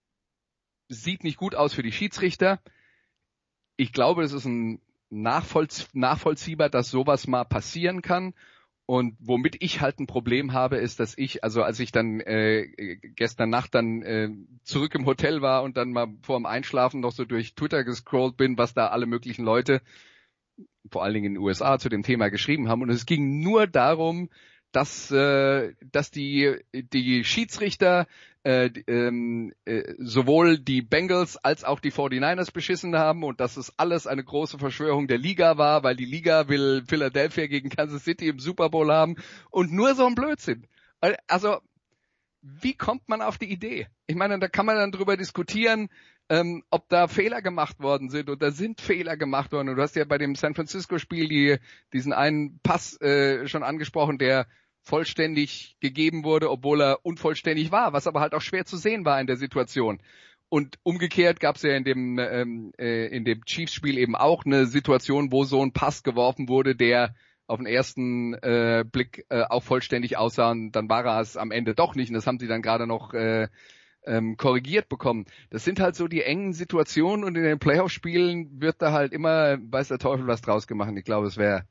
Sieht nicht gut aus für die Schiedsrichter. Ich glaube, es ist nachvollziehbar, dass sowas mal passieren kann. Und womit ich halt ein Problem habe, ist, dass als ich dann gestern Nacht dann zurück im Hotel war und dann mal vor dem Einschlafen noch so durch Twitter gescrollt bin, was da alle möglichen Leute, vor allen Dingen in den USA, zu dem Thema geschrieben haben. Und es ging nur darum, dass die Schiedsrichter sowohl die Bengals als auch die 49ers beschissen haben und dass es alles eine große Verschwörung der Liga war, weil die Liga will Philadelphia gegen Kansas City im Super Bowl haben und nur so ein Blödsinn. Also, wie kommt man auf die Idee? Ich meine, da kann man dann drüber diskutieren, ob da Fehler gemacht worden sind oder sind Fehler gemacht worden. Und du hast ja bei dem San Francisco-Spiel diesen einen Pass schon angesprochen, der vollständig gegeben wurde, obwohl er unvollständig war, was aber halt auch schwer zu sehen war in der Situation. Und umgekehrt gab es ja in dem Chiefs-Spiel eben auch eine Situation, wo so ein Pass geworfen wurde, der auf den ersten Blick auch vollständig aussah und dann war er es am Ende doch nicht und das haben sie dann gerade noch korrigiert bekommen. Das sind halt so die engen Situationen und in den Playoff-Spielen wird da halt immer, weiß der Teufel, was draus gemacht. Ich glaube, es wäre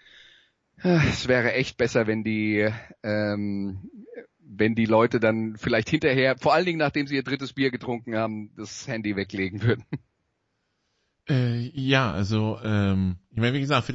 echt besser, wenn die Leute dann vielleicht hinterher, vor allen Dingen nachdem sie ihr drittes Bier getrunken haben, das Handy weglegen würden. Ja, also ich meine, wie gesagt,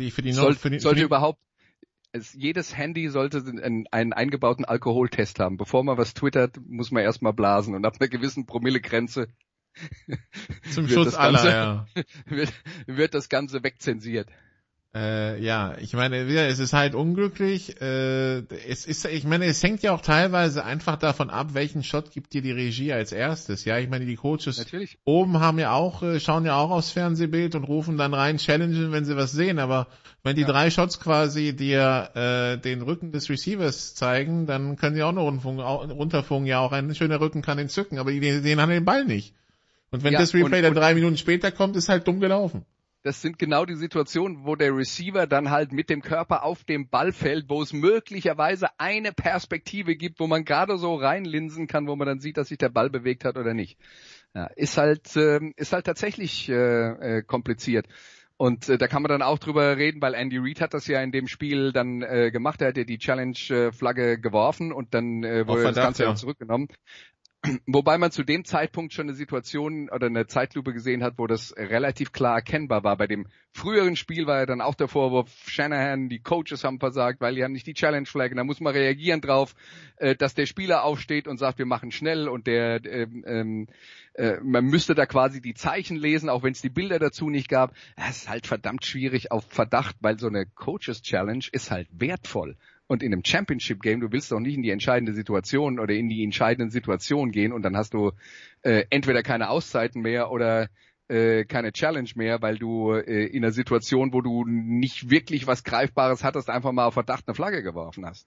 jedes Handy sollte einen eingebauten Alkoholtest haben. Bevor man was twittert, muss man erstmal blasen und ab einer gewissen Promillegrenze zum Schutz aller, wird das Ganze wegzensiert. Ja, ich meine, es ist halt unglücklich. Ich meine, es hängt ja auch teilweise einfach davon ab, welchen Shot gibt dir die Regie als erstes. Ja, ich meine, die Coaches natürlich oben schauen ja auch aufs Fernsehbild und rufen dann rein, challengen, wenn sie was sehen. Aber wenn die 3 Shots quasi dir den Rücken des Receivers zeigen, dann können sie auch nur runterfunken. Ja, auch ein schöner Rücken kann ihn zücken, aber die sehen halt den Ball nicht. Und wenn das Replay dann 3 Minuten später kommt, ist halt dumm gelaufen. Das sind genau die Situationen, wo der Receiver dann halt mit dem Körper auf dem Ball fällt, wo es möglicherweise eine Perspektive gibt, wo man gerade so reinlinsen kann, wo man dann sieht, dass sich der Ball bewegt hat oder nicht. Ja, ist halt tatsächlich kompliziert. Und da kann man dann auch drüber reden, weil Andy Reid hat das ja in dem Spiel dann gemacht. Er hat ja die Challenge-Flagge geworfen und dann wurde das Ganze ja zurückgenommen. Wobei man zu dem Zeitpunkt schon eine Situation oder eine Zeitlupe gesehen hat, wo das relativ klar erkennbar war. Bei dem früheren Spiel war ja dann auch der Vorwurf, Shanahan, die Coaches haben versagt, weil die haben nicht die Challenge-Flag. Da muss man reagieren drauf, dass der Spieler aufsteht und sagt, wir machen schnell und man müsste da quasi die Zeichen lesen, auch wenn es die Bilder dazu nicht gab. Das ist halt verdammt schwierig auf Verdacht, weil so eine Coaches-Challenge ist halt wertvoll. Und in einem Championship-Game, du willst doch nicht in die entscheidende Situation oder in die entscheidenden Situationen gehen und dann hast du entweder keine Auszeiten mehr oder keine Challenge mehr, weil du in einer Situation, wo du nicht wirklich was Greifbares hattest, einfach mal auf Verdacht eine Flagge geworfen hast.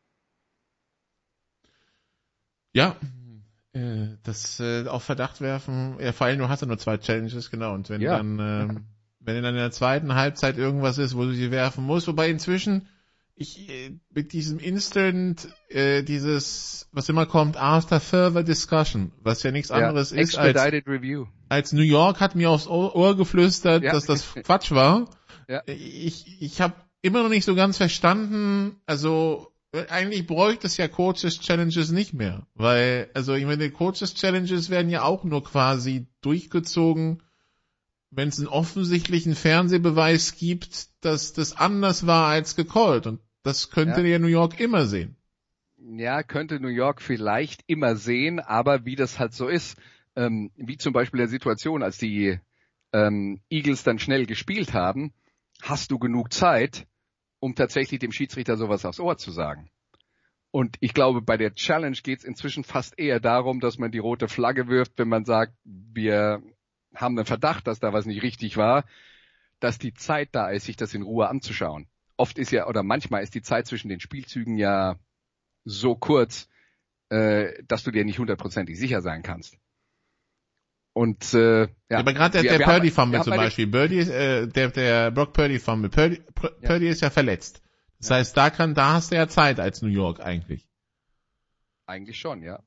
Ja, das auf Verdacht werfen, ja, vor allem du hast ja nur 2 Challenges, genau, und wenn dann wenn dann in der zweiten Halbzeit irgendwas ist, wo du sie werfen musst, wobei inzwischen mit diesem Instant, dieses, was immer kommt, after further discussion, was ja nichts anderes ist als New York hat mir aufs Ohr geflüstert, dass das Quatsch war. Ja. Ich habe immer noch nicht so ganz verstanden, also eigentlich bräuchte es ja Coaches Challenges nicht mehr, weil, also ich meine, Coaches Challenges werden ja auch nur quasi durchgezogen, wenn es einen offensichtlichen Fernsehbeweis gibt, dass das anders war als gecallt. Und das könnte ja New York immer sehen. Ja, könnte New York vielleicht immer sehen, aber wie das halt so ist, wie zum Beispiel der Situation, als die Eagles dann schnell gespielt haben, hast du genug Zeit, um tatsächlich dem Schiedsrichter sowas aufs Ohr zu sagen. Und ich glaube, bei der Challenge geht es inzwischen fast eher darum, dass man die rote Flagge wirft, wenn man sagt, wir haben einen Verdacht, dass da was nicht richtig war, dass die Zeit da ist, sich das in Ruhe anzuschauen. Oft ist ja, oder manchmal ist die Zeit zwischen den Spielzügen ja so kurz, dass du dir nicht 100%ig sicher sein kannst. Und aber gerade der Purdy-Fumble zum Beispiel, der Brock Purdy-Fumble, Purdy ist ja verletzt. Das heißt, da hast du ja Zeit als New York eigentlich. Eigentlich schon, ja.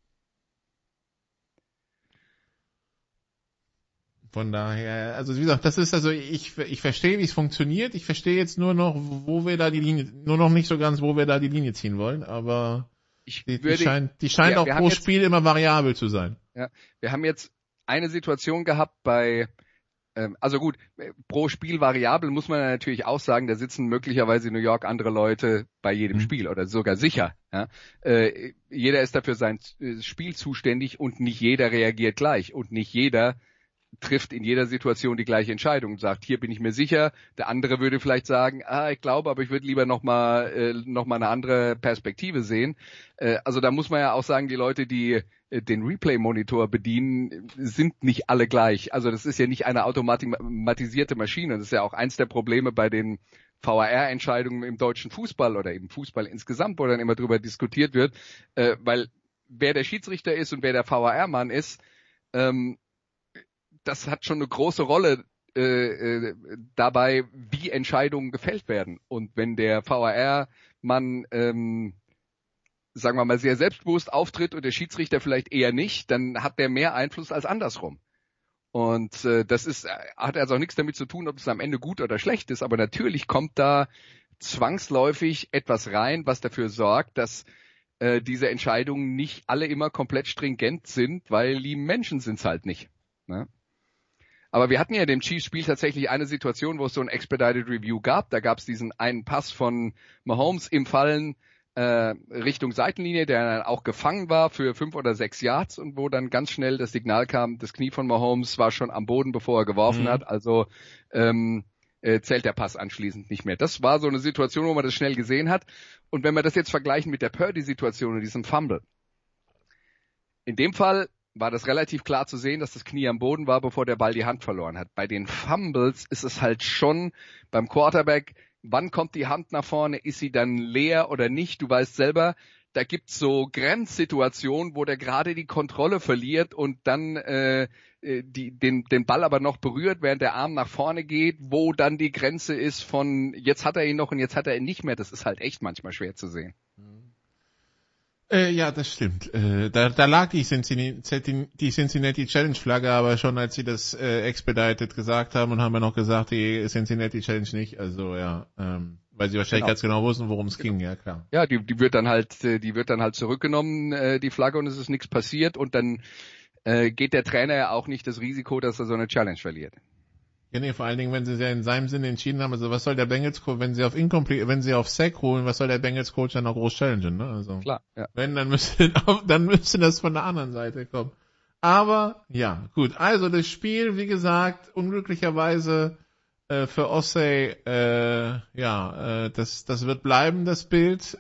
Von daher, also wie gesagt, das ist ich verstehe, wie es funktioniert. Ich verstehe jetzt nur noch, wo wir da nicht so ganz, wo wir da die Linie ziehen wollen, aber die scheint auch pro Spiel immer variabel zu sein. Ja, wir haben jetzt eine Situation gehabt bei, also gut, pro Spiel variabel muss man natürlich auch sagen, da sitzen möglicherweise in New York andere Leute bei jedem Spiel oder sogar sicher. Ja? Jeder ist dafür sein Spiel zuständig und nicht jeder reagiert gleich und nicht jeder trifft in jeder Situation die gleiche Entscheidung und sagt, hier bin ich mir sicher. Der andere würde vielleicht sagen, ich glaube, aber ich würde lieber noch mal eine andere Perspektive sehen. Also da muss man ja auch sagen, die Leute, die den Replay-Monitor bedienen, sind nicht alle gleich. Also das ist ja nicht eine automatisierte Maschine. Das ist ja auch eins der Probleme bei den VAR-Entscheidungen im deutschen Fußball oder im Fußball insgesamt, wo dann immer drüber diskutiert wird, weil wer der Schiedsrichter ist und wer der VAR-Mann ist, das hat schon eine große Rolle dabei, wie Entscheidungen gefällt werden. Und wenn der VAR-Mann, sagen wir mal, sehr selbstbewusst auftritt und der Schiedsrichter vielleicht eher nicht, dann hat der mehr Einfluss als andersrum. Und das hat also auch nichts damit zu tun, ob es am Ende gut oder schlecht ist. Aber natürlich kommt da zwangsläufig etwas rein, was dafür sorgt, dass diese Entscheidungen nicht alle immer komplett stringent sind, weil die Menschen sind es halt nicht. Ne? Aber wir hatten ja in dem Chiefs-Spiel tatsächlich eine Situation, wo es so ein Expedited Review gab. Da gab es diesen einen Pass von Mahomes im Fallen Richtung Seitenlinie, der dann auch gefangen war für 5 oder 6 Yards und wo dann ganz schnell das Signal kam, das Knie von Mahomes war schon am Boden, bevor er geworfen hat. Also zählt der Pass anschließend nicht mehr. Das war so eine Situation, wo man das schnell gesehen hat. Und wenn wir das jetzt vergleichen mit der Purdy-Situation und diesem Fumble, in dem Fall war das relativ klar zu sehen, dass das Knie am Boden war, bevor der Ball die Hand verloren hat. Bei den Fumbles ist es halt schon beim Quarterback, wann kommt die Hand nach vorne, ist sie dann leer oder nicht? Du weißt selber, da gibt's so Grenzsituationen, wo der gerade die Kontrolle verliert und dann den Ball aber noch berührt, während der Arm nach vorne geht, wo dann die Grenze ist von jetzt hat er ihn noch und jetzt hat er ihn nicht mehr. Das ist halt echt manchmal schwer zu sehen. Ja, das stimmt. Da lag die Cincinnati Challenge Flagge, aber schon als sie das Expedited gesagt haben und haben ja noch gesagt, die Cincinnati Challenge nicht. Also ja, weil sie wahrscheinlich ganz genau wussten, worum es ging. Ja, klar. Ja, die wird dann halt zurückgenommen, die Flagge, und es ist nichts passiert und dann geht der Trainer ja auch nicht das Risiko, dass er so eine Challenge verliert. Ja, nee, vor allen Dingen, wenn sie ja in seinem Sinne entschieden haben, also was soll der Bengals Coach, wenn sie auf Sack holen, was soll der Bengals Coach dann noch groß challengen, ne? Also. Klar, ja. Wenn, dann müsste das von der anderen Seite kommen. Aber, ja, gut. Also, das Spiel, wie gesagt, unglücklicherweise, für Ossei, das wird bleiben, das Bild.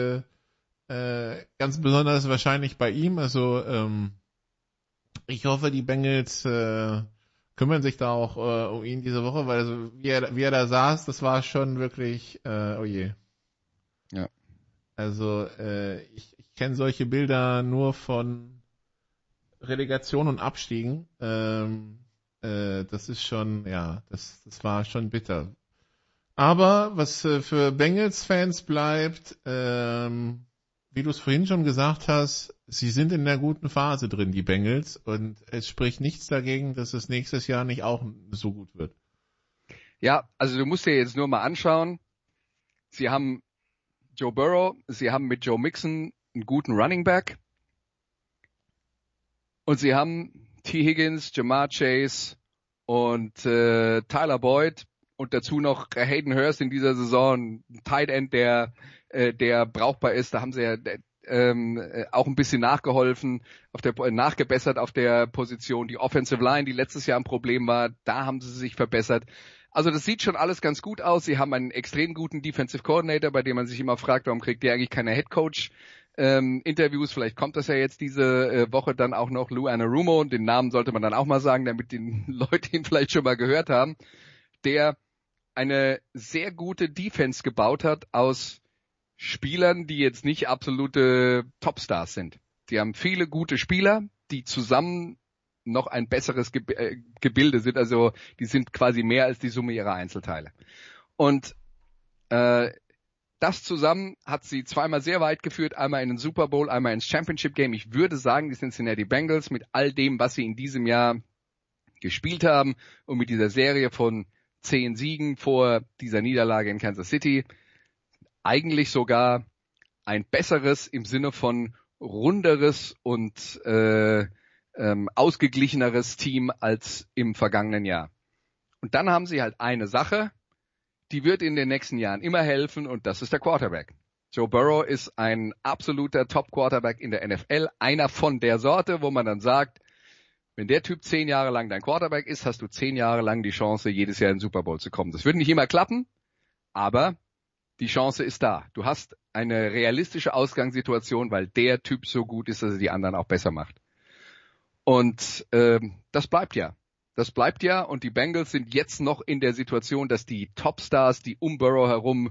Ganz besonders wahrscheinlich bei ihm. Also ich hoffe, die Bengals kümmern sich da auch um ihn diese Woche, weil also, wie er da saß, das war schon wirklich, oh je. Ja. Also ich kenne solche Bilder nur von Relegation und Abstiegen. Das ist schon, ja, das war schon bitter. Aber was für Bengals-Fans bleibt, wie du es vorhin schon gesagt hast, sie sind in einer guten Phase drin, die Bengals, und es spricht nichts dagegen, dass es nächstes Jahr nicht auch so gut wird. Ja, also du musst dir jetzt nur mal anschauen, sie haben Joe Burrow, sie haben mit Joe Mixon einen guten Running Back und sie haben T. Higgins, Jamar Chase und Tyler Boyd und dazu noch Hayden Hurst in dieser Saison, ein Tight End, der brauchbar ist. Da haben sie ja auch ein bisschen nachgeholfen, nachgebessert auf der Position. Die Offensive Line, die letztes Jahr ein Problem war, da haben sie sich verbessert. Also das sieht schon alles ganz gut aus. Sie haben einen extrem guten Defensive Coordinator, bei dem man sich immer fragt, warum kriegt der eigentlich keine Head Coach Interviews? Vielleicht kommt das ja jetzt diese Woche dann auch noch. Lou Anarumo, und den Namen sollte man dann auch mal sagen, damit die Leute ihn vielleicht schon mal gehört haben, der eine sehr gute Defense gebaut hat aus Spielern, die jetzt nicht absolute Topstars sind. Die haben viele gute Spieler, die zusammen noch ein besseres Gebilde sind. Also die sind quasi mehr als die Summe ihrer Einzelteile. Und das zusammen hat sie zweimal sehr weit geführt, einmal in den Super Bowl, einmal ins Championship Game. Ich würde sagen, die Cincinnati Bengals mit all dem, was sie in diesem Jahr gespielt haben und mit dieser Serie von 10 Siegen vor dieser Niederlage in Kansas City, eigentlich sogar ein besseres im Sinne von runderes und ausgeglicheneres Team als im vergangenen Jahr. Und dann haben sie halt eine Sache, die wird in den nächsten Jahren immer helfen, und das ist der Quarterback. Joe Burrow ist ein absoluter Top-Quarterback in der NFL, einer von der Sorte, wo man dann sagt, wenn der Typ 10 Jahre lang dein Quarterback ist, hast du 10 Jahre lang die Chance, jedes Jahr in den Super Bowl zu kommen. Das wird nicht immer klappen, aber die Chance ist da. Du hast eine realistische Ausgangssituation, weil der Typ so gut ist, dass er die anderen auch besser macht. Und das bleibt ja. Das bleibt ja, und die Bengals sind jetzt noch in der Situation, dass die Topstars, die um Burrow herum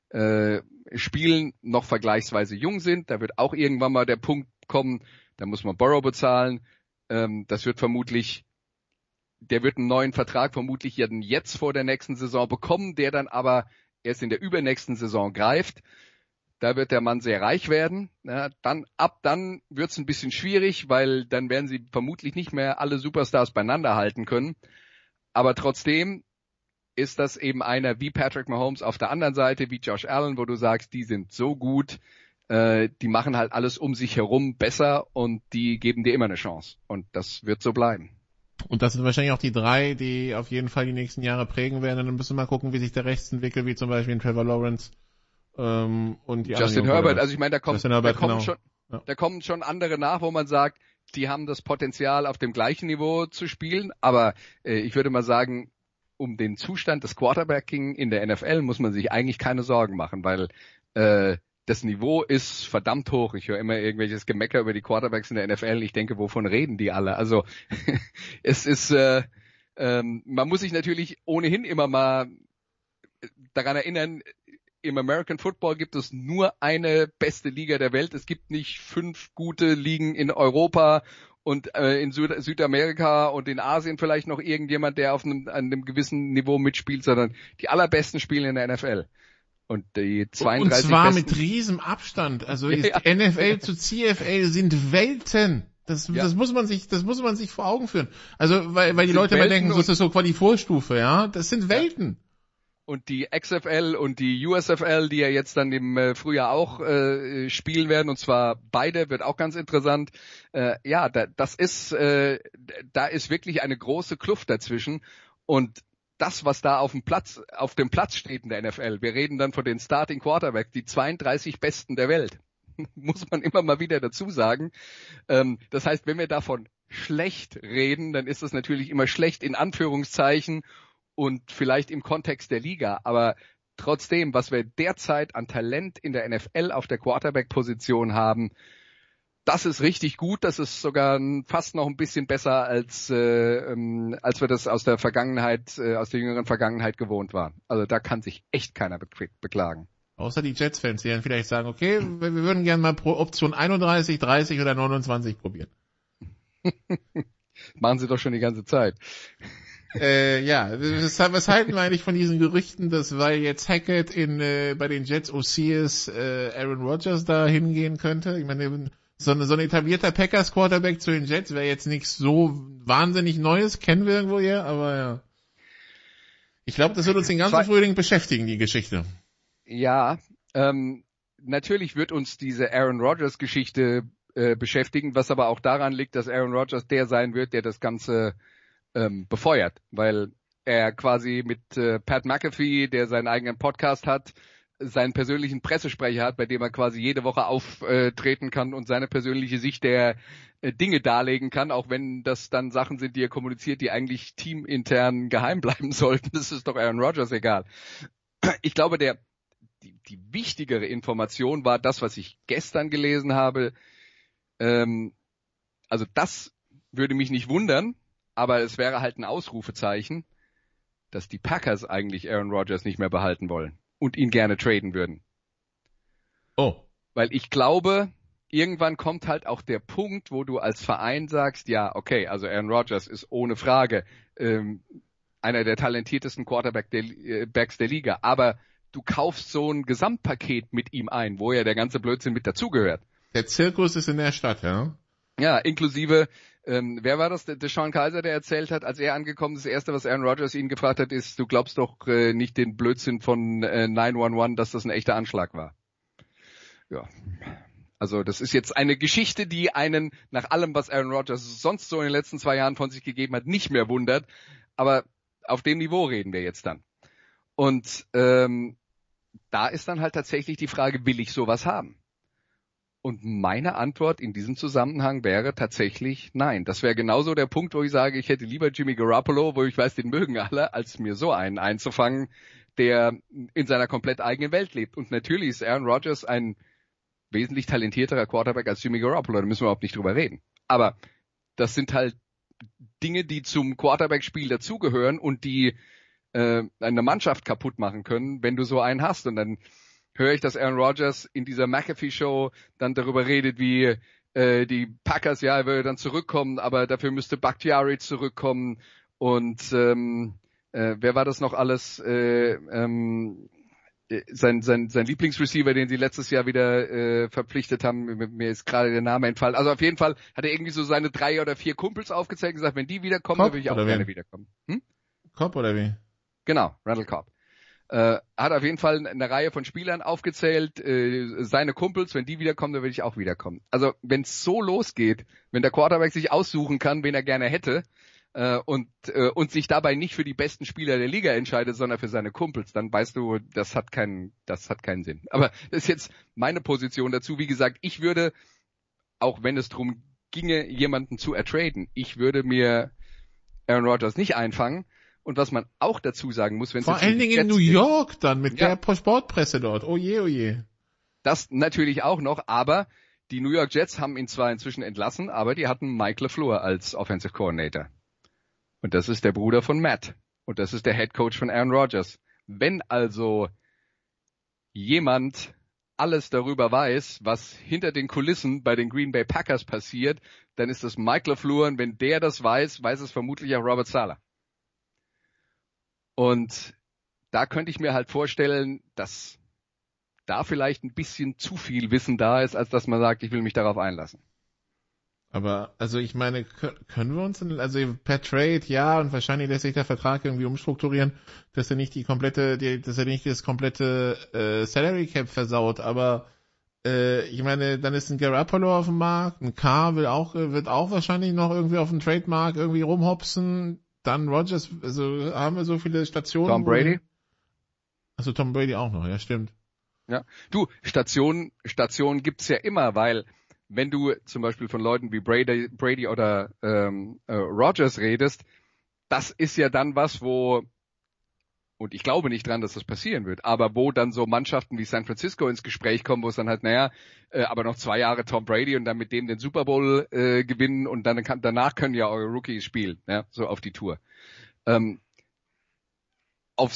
spielen, noch vergleichsweise jung sind. Da wird auch irgendwann mal der Punkt kommen, da muss man Burrow bezahlen. Das wird vermutlich, der wird einen neuen Vertrag vermutlich jetzt vor der nächsten Saison bekommen, der dann aber erst in der übernächsten Saison greift. Da wird der Mann sehr reich werden. Ja, ab dann wird es ein bisschen schwierig, weil dann werden sie vermutlich nicht mehr alle Superstars beieinander halten können. Aber trotzdem ist das eben einer wie Patrick Mahomes auf der anderen Seite, wie Josh Allen, wo du sagst, die sind so gut, die machen halt alles um sich herum besser und die geben dir immer eine Chance. Und das wird so bleiben. Und das sind wahrscheinlich auch die 3, die auf jeden Fall die nächsten Jahre prägen werden. Und dann müssen wir mal gucken, wie sich der Rechts entwickelt, wie zum Beispiel in Trevor Lawrence und die Justin Herbert. Also ich meine, da kommen schon andere nach, wo man sagt, die haben das Potenzial, auf dem gleichen Niveau zu spielen. Aber ich würde mal sagen, um den Zustand des Quarterbacking in der NFL muss man sich eigentlich keine Sorgen machen, weil das Niveau ist verdammt hoch. Ich höre immer irgendwelches Gemecker über die Quarterbacks in der NFL. Ich denke, wovon reden die alle? Also es ist, man muss sich natürlich ohnehin immer mal daran erinnern, im American Football gibt es nur eine beste Liga der Welt. Es gibt nicht 5 gute Ligen in Europa und in Südamerika und in Asien vielleicht noch irgendjemand, der auf einem gewissen Niveau mitspielt, sondern die allerbesten spielen in der NFL. Und die 32 Und zwar besten, mit riesem Abstand. Also NFL zu CFL sind Welten. Das muss man sich vor Augen führen. Also weil die Leute immer denken, so ist das so quasi die Vorstufe, ja. Das sind Welten. Und die XFL und die USFL, die ja jetzt dann im Frühjahr auch spielen werden, und zwar beide, wird auch ganz interessant. Da ist wirklich eine große Kluft dazwischen. Und das, was da auf dem Platz steht in der NFL, wir reden dann von den Starting Quarterbacks, die 32 Besten der Welt, muss man immer mal wieder dazu sagen. Das heißt, wenn wir davon schlecht reden, dann ist das natürlich immer schlecht in Anführungszeichen, und vielleicht im Kontext der Liga, aber trotzdem, was wir derzeit an Talent in der NFL auf der Quarterback-Position haben, das ist richtig gut. Das ist sogar fast noch ein bisschen besser, als wir das aus der Vergangenheit, aus der jüngeren Vergangenheit gewohnt waren. Also da kann sich echt keiner beklagen. Außer die Jets-Fans, die dann vielleicht sagen, okay, wir würden gerne mal pro Option 31, 30 oder 29 probieren. Machen sie doch schon die ganze Zeit. Was halten wir eigentlich von diesen Gerüchten, dass weil jetzt Hackett bei den Jets OC ist, Aaron Rodgers da hingehen könnte? Ich meine, so ein etablierter Packers-Quarterback zu den Jets wäre jetzt nichts so wahnsinnig Neues, kennen wir irgendwo ja, aber ja. Ich glaube, das wird uns den ganzen Frühling beschäftigen, die Geschichte. Ja, natürlich wird uns diese Aaron Rodgers-Geschichte beschäftigen, was aber auch daran liegt, dass Aaron Rodgers der sein wird, der das Ganze befeuert, weil er quasi mit Pat McAfee, der seinen eigenen Podcast hat, seinen persönlichen Pressesprecher hat, bei dem er quasi jede Woche auftreten kann und seine persönliche Sicht der Dinge darlegen kann, auch wenn das dann Sachen sind, die er kommuniziert, die eigentlich teamintern geheim bleiben sollten. Das ist doch Aaron Rodgers egal. Ich glaube, die wichtigere Information war das, was ich gestern gelesen habe. Also das würde mich nicht wundern, aber es wäre halt ein Ausrufezeichen, dass die Packers eigentlich Aaron Rodgers nicht mehr behalten wollen und ihn gerne traden würden. Oh. Weil ich glaube, irgendwann kommt halt auch der Punkt, wo du als Verein sagst, ja, okay, also Aaron Rodgers ist ohne Frage einer der talentiertesten Quarterbacks der Liga, aber du kaufst so ein Gesamtpaket mit ihm ein, wo ja der ganze Blödsinn mit dazugehört. Der Zirkus ist in der Stadt, ja? Ja, inklusive, wer war das? Der Sean Kaiser, der erzählt hat, als er angekommen ist, das Erste, was Aaron Rodgers ihn gefragt hat, ist, du glaubst doch nicht den Blödsinn von 911, dass das ein echter Anschlag war. Ja, also das ist jetzt eine Geschichte, die einen, nach allem, was Aaron Rodgers sonst so in den letzten 2 Jahren von sich gegeben hat, nicht mehr wundert. Aber auf dem Niveau reden wir jetzt dann. Und da ist dann halt tatsächlich die Frage, will ich sowas haben? Und meine Antwort in diesem Zusammenhang wäre tatsächlich nein. Das wäre genauso der Punkt, wo ich sage, ich hätte lieber Jimmy Garoppolo, wo ich weiß, den mögen alle, als mir so einen einzufangen, der in seiner komplett eigenen Welt lebt. Und natürlich ist Aaron Rodgers ein wesentlich talentierterer Quarterback als Jimmy Garoppolo, da müssen wir überhaupt nicht drüber reden. Aber das sind halt Dinge, die zum Quarterback-Spiel dazugehören und die eine Mannschaft kaputt machen können, wenn du so einen hast. Und dann höre ich, dass Aaron Rodgers in dieser McAfee-Show dann darüber redet, wie die Packers, ja, er würde dann zurückkommen, aber dafür müsste Bakhtiari zurückkommen. Und wer war das noch alles? Sein Lieblingsreceiver, den sie letztes Jahr wieder verpflichtet haben, mir ist gerade der Name entfallen. Also auf jeden Fall hat er irgendwie so seine 3 oder 4 Kumpels aufgezählt und gesagt, wenn die wiederkommen, dann will ich auch gerne wiederkommen. Cobb oder wie? Genau, Randall Cobb. Hat auf jeden Fall eine Reihe von Spielern aufgezählt, seine Kumpels, wenn die wiederkommen, dann will ich auch wiederkommen. Also wenn es so losgeht, wenn der Quarterback sich aussuchen kann, wen er gerne hätte, und sich dabei nicht für die besten Spieler der Liga entscheidet, sondern für seine Kumpels, dann weißt du, das hat keinen Sinn. Aber das ist jetzt meine Position dazu. Wie gesagt, ich würde, auch wenn es darum ginge, jemanden zu ertraden, ich würde mir Aaron Rodgers nicht einfangen. Und was man auch dazu sagen muss, wenn es vor allen Dingen in New York dann mit der Sportpresse dort. Oh je, oh je. Das natürlich auch noch, aber die New York Jets haben ihn zwar inzwischen entlassen, aber die hatten Mike LaFleur als Offensive Coordinator. Und das ist der Bruder von Matt. Und das ist der Head Coach von Aaron Rodgers. Wenn also jemand alles darüber weiß, was hinter den Kulissen bei den Green Bay Packers passiert, dann ist das Mike LaFleur. Und wenn der das weiß, weiß es vermutlich auch Robert Saleh. Und da könnte ich mir halt vorstellen, dass da vielleicht ein bisschen zu viel Wissen da ist, als dass man sagt, ich will mich darauf einlassen. Aber, also ich meine, können wir uns, also per Trade, ja, und wahrscheinlich lässt sich der Vertrag irgendwie umstrukturieren, dass er nicht dass er nicht das komplette Salary Cap versaut, aber ich meine, dann ist ein Garoppolo auf dem Markt, ein Carr wird auch wahrscheinlich noch irgendwie auf dem Trademark irgendwie rumhopsen. Dann Rodgers, also haben wir so viele Stationen. Tom Brady? Also Tom Brady auch noch, ja, stimmt. Ja, du, Stationen gibt's ja immer, weil wenn du zum Beispiel von Leuten wie Brady oder Rodgers redest, das ist ja dann was, wo und ich glaube nicht dran, dass das passieren wird, aber wo dann so Mannschaften wie San Francisco ins Gespräch kommen, wo es dann halt, aber noch 2 Jahre Tom Brady und dann mit dem den Super Bowl gewinnen und dann danach können ja eure Rookies spielen, ja, so auf die Tour. Auf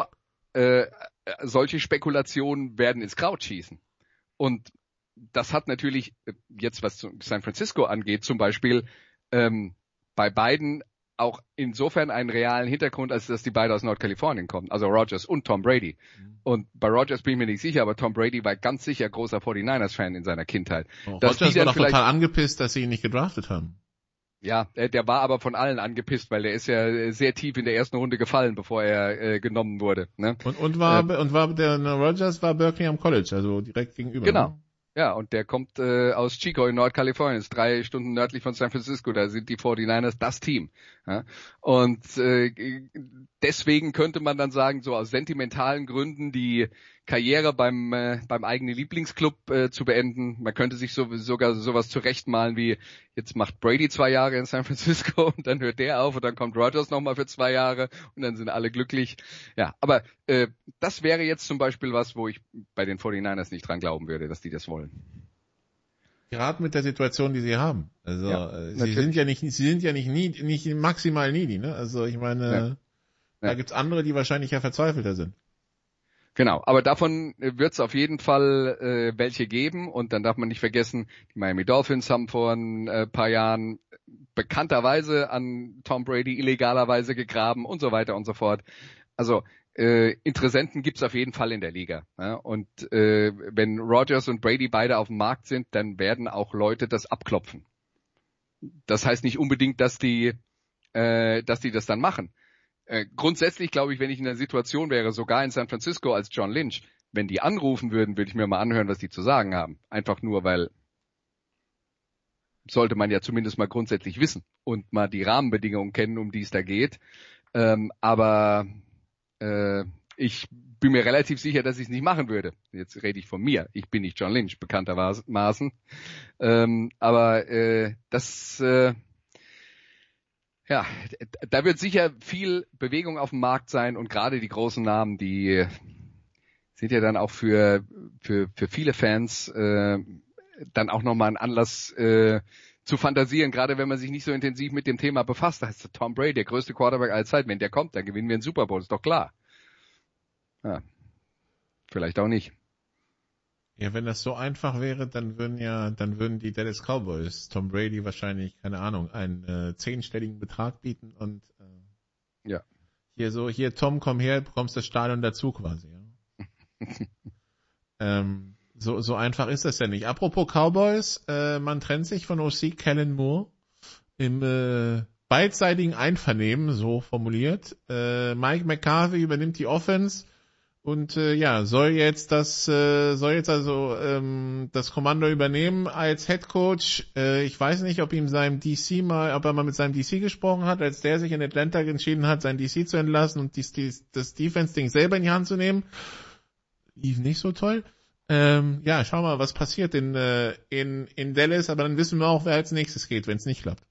solche Spekulationen werden ins Kraut schießen. Und das hat natürlich jetzt, was San Francisco angeht, zum Beispiel bei beiden auch insofern einen realen Hintergrund, als dass die beide aus Nordkalifornien kommen, also Rodgers und Tom Brady. Und bei Rodgers bin ich mir nicht sicher, aber Tom Brady war ganz sicher großer 49ers-Fan in seiner Kindheit. Rodgers war doch total angepisst, dass sie ihn nicht gedraftet haben. Ja, der war aber von allen angepisst, weil der ist ja sehr tief in der ersten Runde gefallen, bevor er genommen wurde. Ne? Und der Rodgers war Berkeley am College, also direkt gegenüber. Genau. Ne? Ja, und der kommt aus Chico in Nordkalifornien, ist 3 Stunden nördlich von San Francisco, da sind die 49ers das Team. Ja? Und deswegen könnte man dann sagen, so aus sentimentalen Gründen die Karriere beim eigenen Lieblingsclub zu beenden. Man könnte sich sogar sowas zurechtmalen wie, jetzt macht Brady 2 Jahre in San Francisco und dann hört der auf und dann kommt Rodgers nochmal für 2 Jahre und dann sind alle glücklich. Ja, aber das wäre jetzt zum Beispiel was, wo ich bei den 49ers nicht dran glauben würde, dass die das wollen. Gerade mit der Situation, die sie haben. Also ja, sie sind ja nicht maximal needy, ne? Also ich meine, da gibt's andere, die wahrscheinlich ja verzweifelter sind. Genau, aber davon wird es auf jeden Fall welche geben und dann darf man nicht vergessen, die Miami Dolphins haben vor ein paar Jahren bekannterweise an Tom Brady illegalerweise gegraben und so weiter und so fort. Also Interessenten gibt's auf jeden Fall in der Liga. Ja? Und wenn Rodgers und Brady beide auf dem Markt sind, dann werden auch Leute das abklopfen. Das heißt nicht unbedingt, dass die das dann machen. Grundsätzlich glaube ich, wenn ich in der Situation wäre, sogar in San Francisco als John Lynch, wenn die anrufen würden, würde ich mir mal anhören, was die zu sagen haben. Einfach nur, weil sollte man ja zumindest mal grundsätzlich wissen und mal die Rahmenbedingungen kennen, um die es da geht. Aber ich bin mir relativ sicher, dass ich es nicht machen würde. Jetzt rede ich von mir. Ich bin nicht John Lynch, bekanntermaßen. Aber das... Ja, da wird sicher viel Bewegung auf dem Markt sein und gerade die großen Namen, die sind ja dann auch für viele Fans dann auch nochmal ein Anlass zu fantasieren, gerade wenn man sich nicht so intensiv mit dem Thema befasst. Da ist Tom Brady, der größte Quarterback aller Zeiten. Wenn der kommt, dann gewinnen wir einen Super Bowl, ist doch klar. Ja, vielleicht auch nicht. Ja, wenn das so einfach wäre, dann würden die Dallas Cowboys Tom Brady wahrscheinlich, keine Ahnung, einen 10-stelligen Betrag bieten und ja. Hier Tom, komm her, bekommst das Stadion dazu quasi. Ja. So einfach ist das ja nicht. Apropos Cowboys, man trennt sich von OC Kellen Moore im beidseitigen Einvernehmen, so formuliert. Mike McCarthy übernimmt die Offense. Und soll jetzt das Kommando übernehmen als Head Coach. Ich weiß nicht, ob er mal mit seinem DC gesprochen hat, als der sich in Atlanta entschieden hat, sein DC zu entlassen und das Defense-Ding selber in die Hand zu nehmen. Lief nicht so toll. Schauen wir mal, was passiert in Dallas, aber dann wissen wir auch, wer als nächstes geht, wenn es nicht klappt.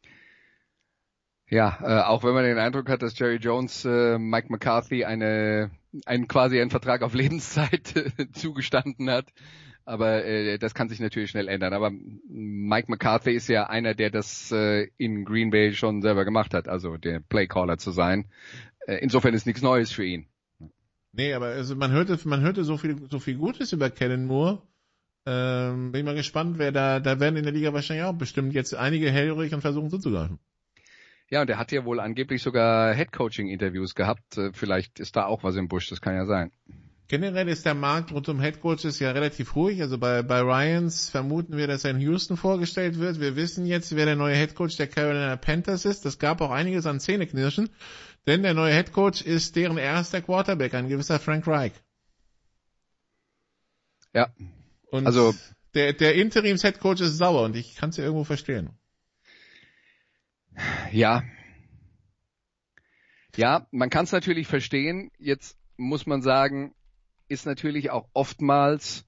Ja, auch wenn man den Eindruck hat, dass Jerry Jones Mike McCarthy quasi einen Vertrag auf Lebenszeit zugestanden hat. Aber das kann sich natürlich schnell ändern. Aber Mike McCarthy ist ja einer, der das in Green Bay schon selber gemacht hat, also der Playcaller zu sein. Insofern ist nichts Neues für ihn. Nee, aber also man hörte so viel Gutes über Kellen Moore. Bin ich mal gespannt, da werden in der Liga wahrscheinlich auch bestimmt jetzt einige hellhörig und versuchen zuzugreifen. Ja, und er hat ja wohl angeblich sogar Head-Coaching-Interviews gehabt. Vielleicht ist da auch was im Busch, das kann ja sein. Generell ist der Markt rund um Headcoaches ja relativ ruhig. Also bei Ryans vermuten wir, dass er in Houston vorgestellt wird. Wir wissen jetzt, wer der neue Headcoach der Carolina Panthers ist. Das gab auch einiges an Zähneknirschen, denn der neue Headcoach ist deren erster Quarterback, ein gewisser Frank Reich. Ja. Und also der Interims-Headcoach ist sauer und ich kann es ja irgendwo verstehen. Ja, man kann es natürlich verstehen. Jetzt muss man sagen, ist natürlich auch oftmals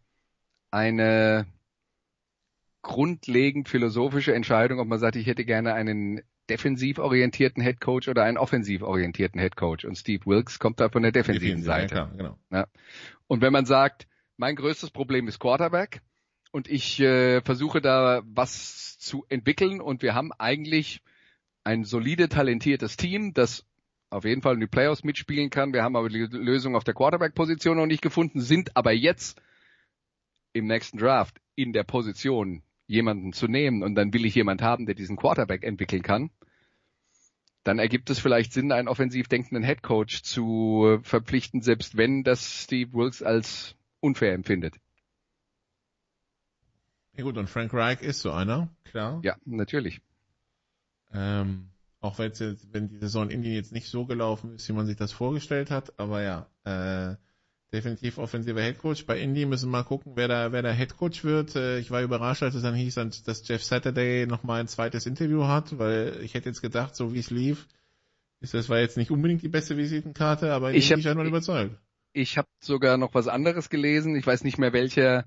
eine grundlegend philosophische Entscheidung, ob man sagt, ich hätte gerne einen defensiv orientierten Headcoach oder einen offensiv orientierten Headcoach. Und Steve Wilkes kommt da von der defensiven Seite. Ja, klar, genau. Ja. Und wenn man sagt, mein größtes Problem ist Quarterback und ich versuche da was zu entwickeln und wir haben eigentlich ein solide, talentiertes Team, das auf jeden Fall in die Playoffs mitspielen kann. Wir haben aber die Lösung auf der Quarterback-Position noch nicht gefunden, sind aber jetzt im nächsten Draft in der Position, jemanden zu nehmen und dann will ich jemand haben, der diesen Quarterback entwickeln kann. Dann ergibt es vielleicht Sinn, einen offensiv denkenden Headcoach zu verpflichten, selbst wenn das Steve Wilkes als unfair empfindet. Ja gut, und Frank Reich ist so einer, klar. Ja, natürlich. Auch wenn die Saison in Indien jetzt nicht so gelaufen ist, wie man sich das vorgestellt hat, aber ja, definitiv offensiver Headcoach. Bei Indy müssen wir mal gucken, wer da Headcoach wird. Ich war überrascht, als es dann hieß, dass Jeff Saturday nochmal ein zweites Interview hat, weil ich hätte jetzt gedacht, so wie es lief, das war jetzt nicht unbedingt die beste Visitenkarte, aber ich bin schon überzeugt. Ich habe sogar noch was anderes gelesen. Ich weiß nicht mehr, welcher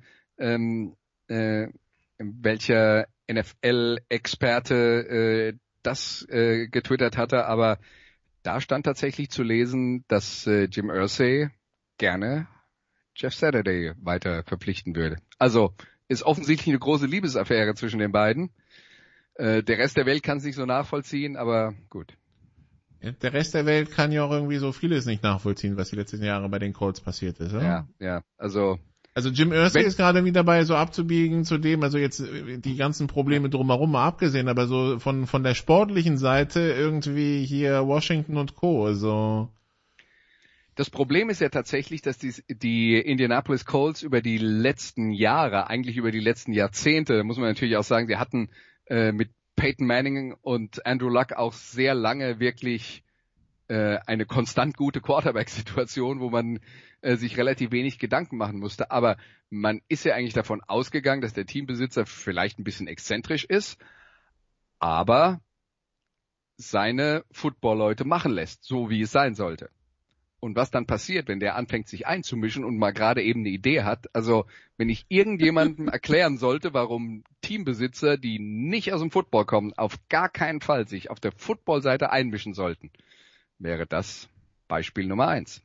NFL-Experte das getwittert hatte, aber da stand tatsächlich zu lesen, dass Jim Irsay gerne Jeff Saturday weiter verpflichten würde. Also ist offensichtlich eine große Liebesaffäre zwischen den beiden. Der Rest der Welt kann es nicht so nachvollziehen, aber gut. Ja, der Rest der Welt kann ja auch irgendwie so vieles nicht nachvollziehen, was die letzten Jahre bei den Colts passiert ist, oder? Ja, also Jim Irsay ist gerade wieder dabei, so abzubiegen zu dem, also jetzt die ganzen Probleme drumherum mal abgesehen, aber so von der sportlichen Seite irgendwie hier Washington und Co., also. Das Problem ist ja tatsächlich, dass die Indianapolis Colts über die letzten Jahre, eigentlich über die letzten Jahrzehnte, muss man natürlich auch sagen, sie hatten mit Peyton Manning und Andrew Luck auch sehr lange wirklich eine konstant gute Quarterback-Situation, wo man sich relativ wenig Gedanken machen musste. Aber man ist ja eigentlich davon ausgegangen, dass der Teambesitzer vielleicht ein bisschen exzentrisch ist, aber seine Football-Leute machen lässt, so wie es sein sollte. Und was dann passiert, wenn der anfängt, sich einzumischen und mal gerade eben eine Idee hat, also wenn ich irgendjemandem erklären sollte, warum Teambesitzer, die nicht aus dem Football kommen, auf gar keinen Fall sich auf der Football-Seite einmischen sollten, wäre das Beispiel Nummer 1.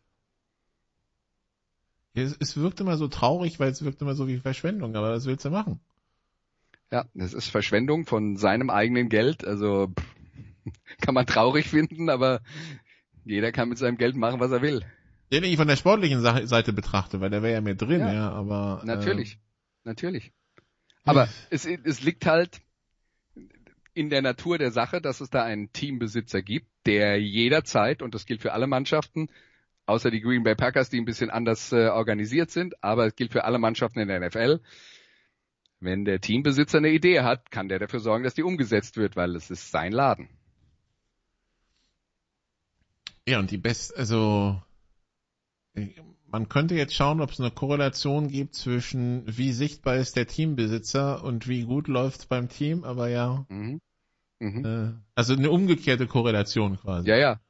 Es wirkt immer so traurig, weil es wirkt immer so wie Verschwendung, aber was willst du machen? Ja, das ist Verschwendung von seinem eigenen Geld, also kann man traurig finden, aber jeder kann mit seinem Geld machen, was er will. Den ich von der sportlichen Seite betrachte, weil der wäre ja mehr drin, ja, aber... Natürlich. Aber es liegt halt in der Natur der Sache, dass es da einen Teambesitzer gibt, der jederzeit, und das gilt für alle Mannschaften, außer die Green Bay Packers, die ein bisschen anders organisiert sind, aber es gilt für alle Mannschaften in der NFL, wenn der Teambesitzer eine Idee hat, kann der dafür sorgen, dass die umgesetzt wird, weil es ist sein Laden. Ja, und man könnte jetzt schauen, ob es eine Korrelation gibt zwischen wie sichtbar ist der Teambesitzer und wie gut läuft's beim Team, aber ja. Also eine umgekehrte Korrelation quasi. Ja.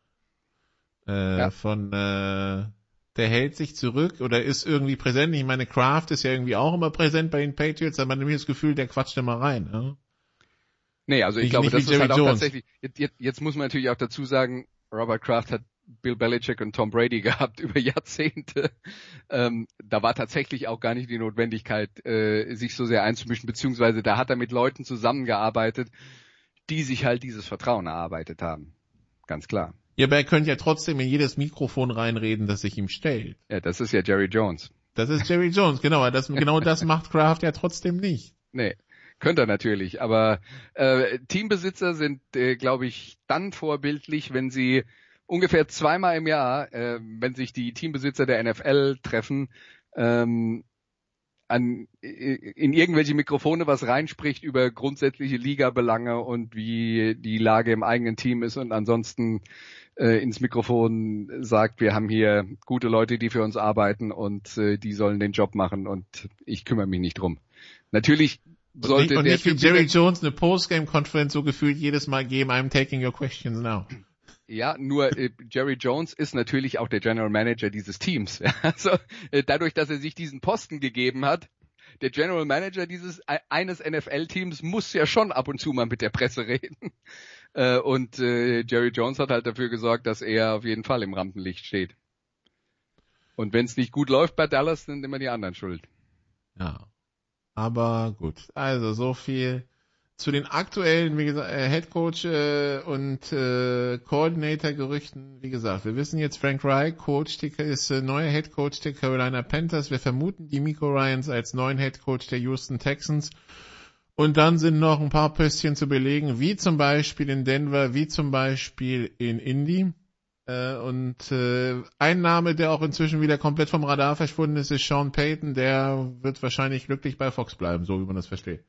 Der hält sich zurück oder ist irgendwie präsent. Ich meine, Kraft ist ja irgendwie auch immer präsent bei den Patriots, aber man hat nämlich das Gefühl, der quatscht immer rein. Ja? Nee, also ich glaube, das ist halt auch tatsächlich, jetzt muss man natürlich auch dazu sagen, Robert Kraft hat Bill Belichick und Tom Brady gehabt über Jahrzehnte. Da war tatsächlich auch gar nicht die Notwendigkeit, sich so sehr einzumischen, beziehungsweise da hat er mit Leuten zusammengearbeitet, die sich halt dieses Vertrauen erarbeitet haben. Ganz klar. Ja, aber er könnte ja trotzdem in jedes Mikrofon reinreden, das sich ihm stellt. Ja, das ist ja Jerry Jones. Das ist Jerry Jones, genau. Genau das macht Kraft ja trotzdem nicht. Nee. Könnte er natürlich, aber Teambesitzer sind, glaube ich, dann vorbildlich, wenn sie ungefähr zweimal im Jahr, wenn sich die Teambesitzer der NFL treffen, in irgendwelche Mikrofone was reinspricht über grundsätzliche Ligabelange und wie die Lage im eigenen Team ist und ansonsten ins Mikrofon sagt, wir haben hier gute Leute, die für uns arbeiten und die sollen den Job machen und ich kümmere mich nicht drum. Natürlich sollte und nicht wie Jerry Jones eine Postgame-Konferenz so gefühlt jedes Mal geben, I'm taking your questions now. Ja, nur Jerry Jones ist natürlich auch der General Manager dieses Teams. Also dadurch, dass er sich diesen Posten gegeben hat, der General Manager eines NFL-Teams muss ja schon ab und zu mal mit der Presse reden. Und Jerry Jones hat halt dafür gesorgt, dass er auf jeden Fall im Rampenlicht steht. Und wenn es nicht gut läuft bei Dallas, sind immer die anderen schuld. Ja, aber gut. Also so viel zu den aktuellen, wie gesagt, Headcoach und Coordinator-Gerüchten. Wie gesagt, wir wissen jetzt, Frank Reich ist neuer Headcoach der Carolina Panthers. Wir vermuten die Miko Ryans als neuen Headcoach der Houston Texans. Und dann sind noch ein paar Pöstchen zu belegen, wie zum Beispiel in Denver, wie zum Beispiel in Indy. Und ein Name, der auch inzwischen wieder komplett vom Radar verschwunden ist Sean Payton. Der wird wahrscheinlich glücklich bei Fox bleiben, so wie man das versteht.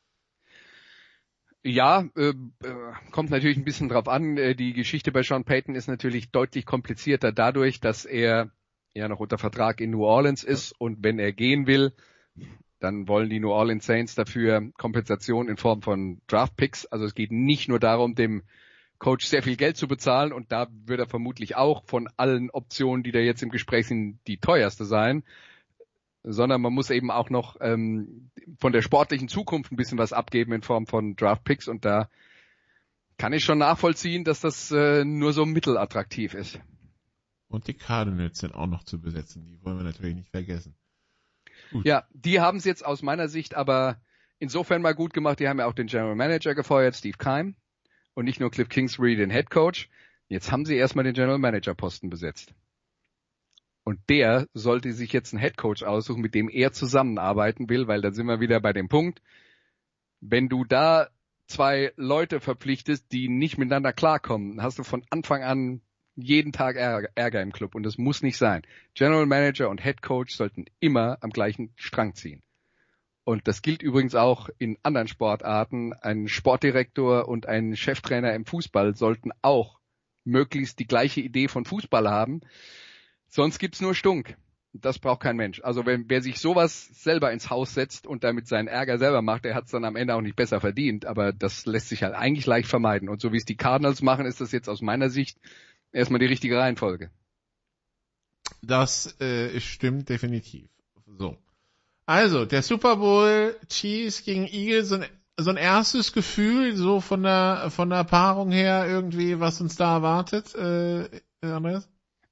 Ja, kommt natürlich ein bisschen drauf an. Die Geschichte bei Sean Payton ist natürlich deutlich komplizierter dadurch, dass er ja noch unter Vertrag in New Orleans ist und wenn er gehen will, dann wollen die New Orleans Saints dafür Kompensation in Form von Draft Picks. Also es geht nicht nur darum, dem Coach sehr viel Geld zu bezahlen und da wird er vermutlich auch von allen Optionen, die da jetzt im Gespräch sind, die teuerste sein, sondern man muss eben auch noch von der sportlichen Zukunft ein bisschen was abgeben in Form von Draft Picks und da kann ich schon nachvollziehen, dass das nur so mittelattraktiv ist. Und die Cardinals sind auch noch zu besetzen, die wollen wir natürlich nicht vergessen. Gut. Ja, die haben es jetzt aus meiner Sicht aber insofern mal gut gemacht, die haben ja auch den General Manager gefeuert, Steve Keim. Und nicht nur Cliff Kingsbury, den Head Coach. Jetzt haben sie erstmal den General Manager Posten besetzt. Und der sollte sich jetzt einen Head Coach aussuchen, mit dem er zusammenarbeiten will, weil dann sind wir wieder bei dem Punkt, wenn du da zwei Leute verpflichtest, die nicht miteinander klarkommen, dann hast du von Anfang an jeden Tag Ärger im Club und das muss nicht sein. General Manager und Head Coach sollten immer am gleichen Strang ziehen. Und das gilt übrigens auch in anderen Sportarten. Ein Sportdirektor und ein Cheftrainer im Fußball sollten auch möglichst die gleiche Idee von Fußball haben. Sonst gibt's nur Stunk. Das braucht kein Mensch. Also wer sich sowas selber ins Haus setzt und damit seinen Ärger selber macht, der hat's dann am Ende auch nicht besser verdient. Aber das lässt sich halt eigentlich leicht vermeiden. Und so wie es die Cardinals machen, ist das jetzt aus meiner Sicht erstmal die richtige Reihenfolge. Das stimmt definitiv. So. Also, der Super Bowl Chiefs gegen Eagles, so ein erstes Gefühl, so von der Paarung her irgendwie, was uns da erwartet, Andreas?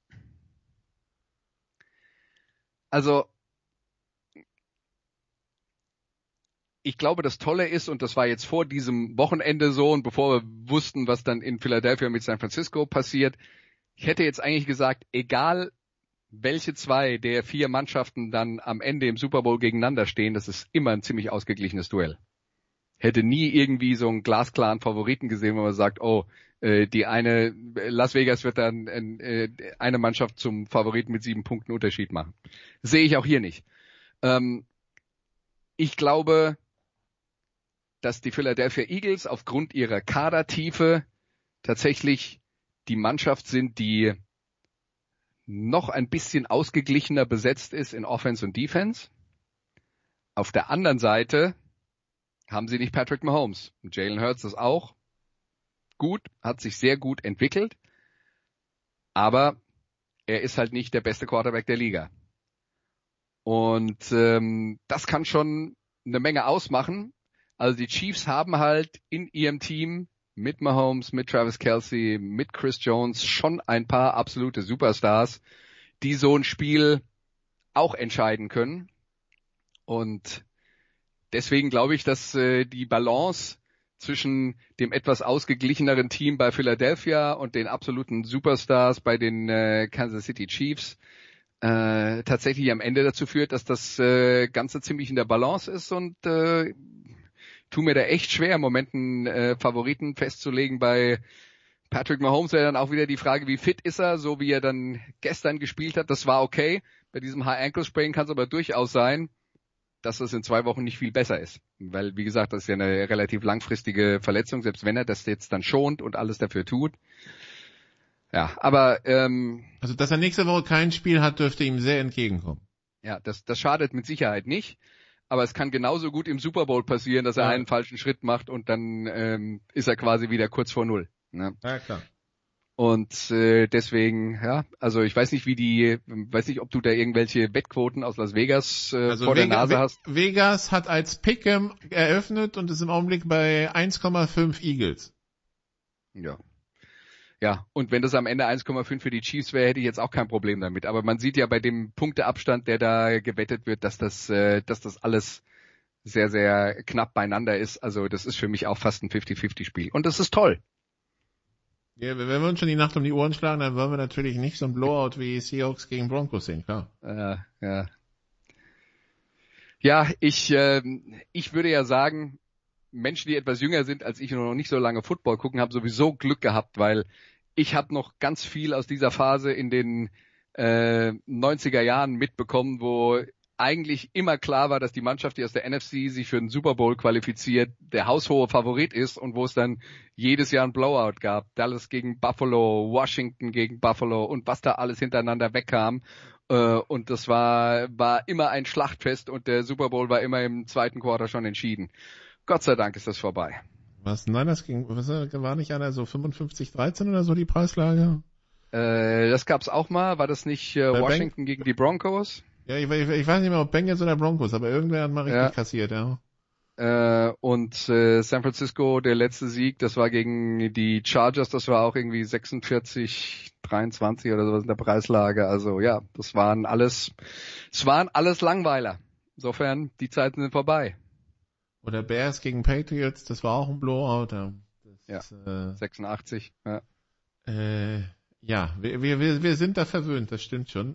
Also, ich glaube, das Tolle ist, und das war jetzt vor diesem Wochenende so, und bevor wir wussten, was dann in Philadelphia mit San Francisco passiert, ich hätte jetzt eigentlich gesagt, egal welche zwei der 4 Mannschaften dann am Ende im Super Bowl gegeneinander stehen, das ist immer ein ziemlich ausgeglichenes Duell. Hätte nie irgendwie so einen glasklaren Favoriten gesehen, wo man sagt, oh, die eine, Las Vegas wird dann eine Mannschaft zum Favoriten mit 7 Punkten Unterschied machen. Sehe ich auch hier nicht. Ich glaube, dass die Philadelphia Eagles aufgrund ihrer Kadertiefe tatsächlich die Mannschaft sind, die noch ein bisschen ausgeglichener besetzt ist in Offense und Defense. Auf der anderen Seite haben sie nicht Patrick Mahomes. Und Jalen Hurts ist auch gut, hat sich sehr gut entwickelt, aber er ist halt nicht der beste Quarterback der Liga. Und das kann schon eine Menge ausmachen. Also die Chiefs haben halt in ihrem Team mit Mahomes, mit Travis Kelce, mit Chris Jones schon ein paar absolute Superstars, die so ein Spiel auch entscheiden können. Und deswegen glaube ich, dass die Balance zwischen dem etwas ausgeglicheneren Team bei Philadelphia und den absoluten Superstars bei den Kansas City Chiefs tatsächlich am Ende dazu führt, dass das Ganze ziemlich in der Balance ist und tu mir da echt schwer, im Moment einen Favoriten festzulegen. Bei Patrick Mahomes wäre dann auch wieder die Frage, wie fit ist er, so wie er dann gestern gespielt hat. Das war okay. Bei diesem High-Ankle-Sprain kann es aber durchaus sein, dass es in 2 Wochen nicht viel besser ist. Weil, wie gesagt, das ist ja eine relativ langfristige Verletzung, selbst wenn er das jetzt dann schont und alles dafür tut. Ja, aber also, dass er nächste Woche kein Spiel hat, dürfte ihm sehr entgegenkommen. Ja, das schadet mit Sicherheit nicht. Aber es kann genauso gut im Super Bowl passieren, dass er einen falschen Schritt macht und dann ist er quasi wieder kurz vor Null. Ne? Ja, klar. Und deswegen, ja, also ich weiß nicht, weiß nicht, ob du da irgendwelche Wettquoten aus Las Vegas vor der Nase hast. Vegas hat als Pick'em eröffnet und ist im Augenblick bei 1,5 Eagles. Ja, und wenn das am Ende 1,5 für die Chiefs wäre, hätte ich jetzt auch kein Problem damit. Aber man sieht ja bei dem Punkteabstand, der da gewettet wird, dass das alles sehr, sehr knapp beieinander ist. Also das ist für mich auch fast ein 50-50-Spiel. Und das ist toll. Ja, wenn wir uns schon die Nacht um die Ohren schlagen, dann wollen wir natürlich nicht so ein Blowout wie Seahawks gegen Broncos sehen, klar. Ja. Ja, ich würde ja sagen, Menschen, die etwas jünger sind als ich und noch nicht so lange Football gucken, haben sowieso Glück gehabt, weil ich habe noch ganz viel aus dieser Phase in den 90er Jahren mitbekommen, wo eigentlich immer klar war, dass die Mannschaft, die aus der NFC sich für den Super Bowl qualifiziert, der haushohe Favorit ist und wo es dann jedes Jahr ein Blowout gab. Dallas gegen Buffalo, Washington gegen Buffalo und was da alles hintereinander wegkam. Und das war immer ein Schlachtfest und der Super Bowl war immer im zweiten Quarter schon entschieden. Gott sei Dank ist das vorbei. Was? Nein, war nicht einer so 55-13 oder so die Preislage? Das gab's auch mal. War das nicht Washington gegen die Broncos? Ja, ich weiß nicht mehr, ob Bengals oder Broncos, aber irgendwer hat mal richtig kassiert, ja. Und San Francisco, der letzte Sieg, das war gegen die Chargers, das war auch irgendwie 46-23 oder sowas in der Preislage. Also ja, es waren alles Langweiler. Insofern, die Zeiten sind vorbei. Oder Bears gegen Patriots, das war auch ein Blowout. Ja, 86. Ja, ja, wir sind da verwöhnt, das stimmt schon.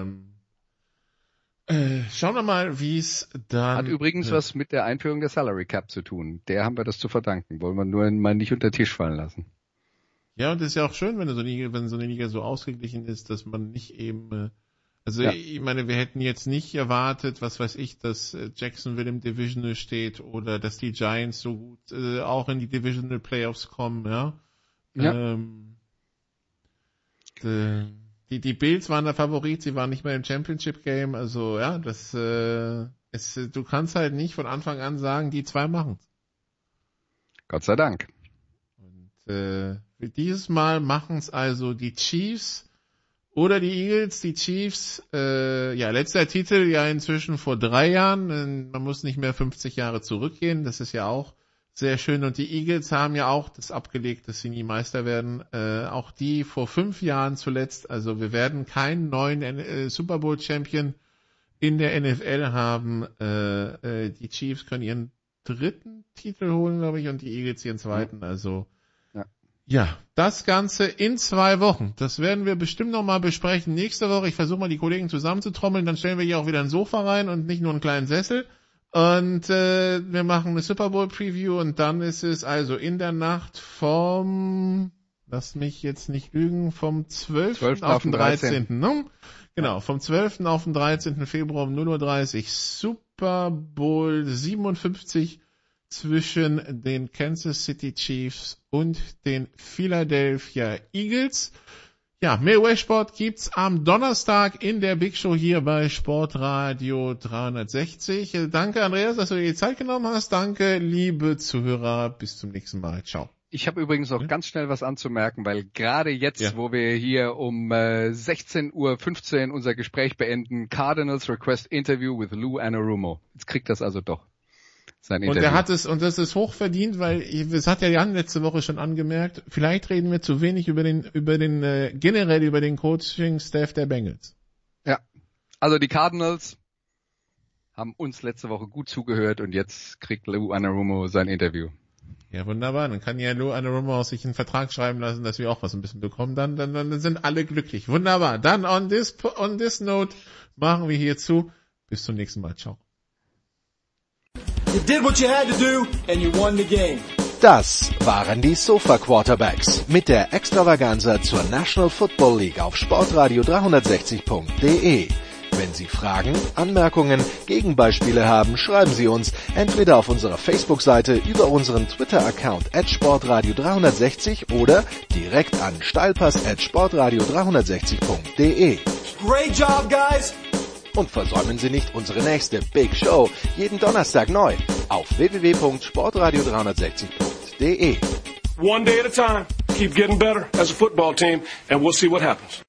Schauen wir mal, wie es dann... Hat übrigens was mit der Einführung der Salary Cap zu tun. Der haben wir das zu verdanken. Wollen wir nur mal nicht unter den Tisch fallen lassen. Ja, und das ist ja auch schön, wenn so eine Liga so ausgeglichen ist, dass man nicht eben... Ich meine, wir hätten jetzt nicht erwartet, was weiß ich, dass Jacksonville im Divisional steht oder dass die Giants so gut auch in die Divisional Playoffs kommen, ja. Die Bills waren der Favorit, sie waren nicht mehr im Championship Game, also ja, du kannst halt nicht von Anfang an sagen, die zwei machen's. Gott sei Dank. Und dieses Mal machen's also die Chiefs oder die Eagles. Die Chiefs, letzter Titel ja inzwischen vor 3 Jahren, man muss nicht mehr 50 Jahre zurückgehen, das ist ja auch sehr schön. Und die Eagles haben ja auch das abgelegt, dass sie nie Meister werden. Auch die vor 5 Jahren zuletzt. Also wir werden keinen neuen Super Bowl Champion in der NFL haben. Die Chiefs können ihren 3. Titel holen, glaube ich, und die Eagles ihren 2. Also ja, das Ganze in 2 Wochen. Das werden wir bestimmt nochmal besprechen. Nächste Woche, ich versuche mal die Kollegen zusammenzutrommeln, dann stellen wir hier auch wieder ein Sofa rein und nicht nur einen kleinen Sessel. Und wir machen eine Super Bowl Preview und dann ist es also in der Nacht vom, lass mich jetzt nicht lügen, vom 12. auf den 13. Ne? Genau, vom 12. auf den 13. Februar um 0:30 Uhr Super Bowl 57 zwischen den Kansas City Chiefs und den Philadelphia Eagles. Ja, mehr US-Sport gibt's am Donnerstag in der Big Show hier bei Sportradio 360. Danke, Andreas, dass du dir die Zeit genommen hast. Danke, liebe Zuhörer. Bis zum nächsten Mal. Ciao. Ich habe übrigens noch ganz schnell was anzumerken, weil gerade jetzt, wo wir hier um 16:15 Uhr unser Gespräch beenden, Cardinals request interview with Lou Anarumo. Jetzt kriegt das also doch. Sein Interview. Und er hat es, und das ist hochverdient, weil, das hat ja Jan letzte Woche schon angemerkt, vielleicht reden wir zu wenig generell über den Coaching-Staff der Bengals. Ja. Also die Cardinals haben uns letzte Woche gut zugehört und jetzt kriegt Lou Anarumo sein Interview. Ja, wunderbar. Dann kann ja Lou Anarumo sich einen Vertrag schreiben lassen, dass wir auch was ein bisschen bekommen. Dann sind alle glücklich. Wunderbar. Dann on this note machen wir hier zu. Bis zum nächsten Mal. Ciao. You did what you had to do and you won the game. Das waren die Sofa Quarterbacks mit der Extravaganza zur National Football League auf Sportradio 360.de. Wenn Sie Fragen, Anmerkungen, Gegenbeispiele haben, schreiben Sie uns entweder auf unserer Facebook-Seite, über unseren Twitter-Account @sportradio360 oder direkt an steilpass@sportradio360.de. Great job, guys! Und versäumen Sie nicht unsere nächste Big Show, jeden Donnerstag neu, auf www.sportradio360.de. One day at a time. Keep getting better as a football team, and we'll see what happens.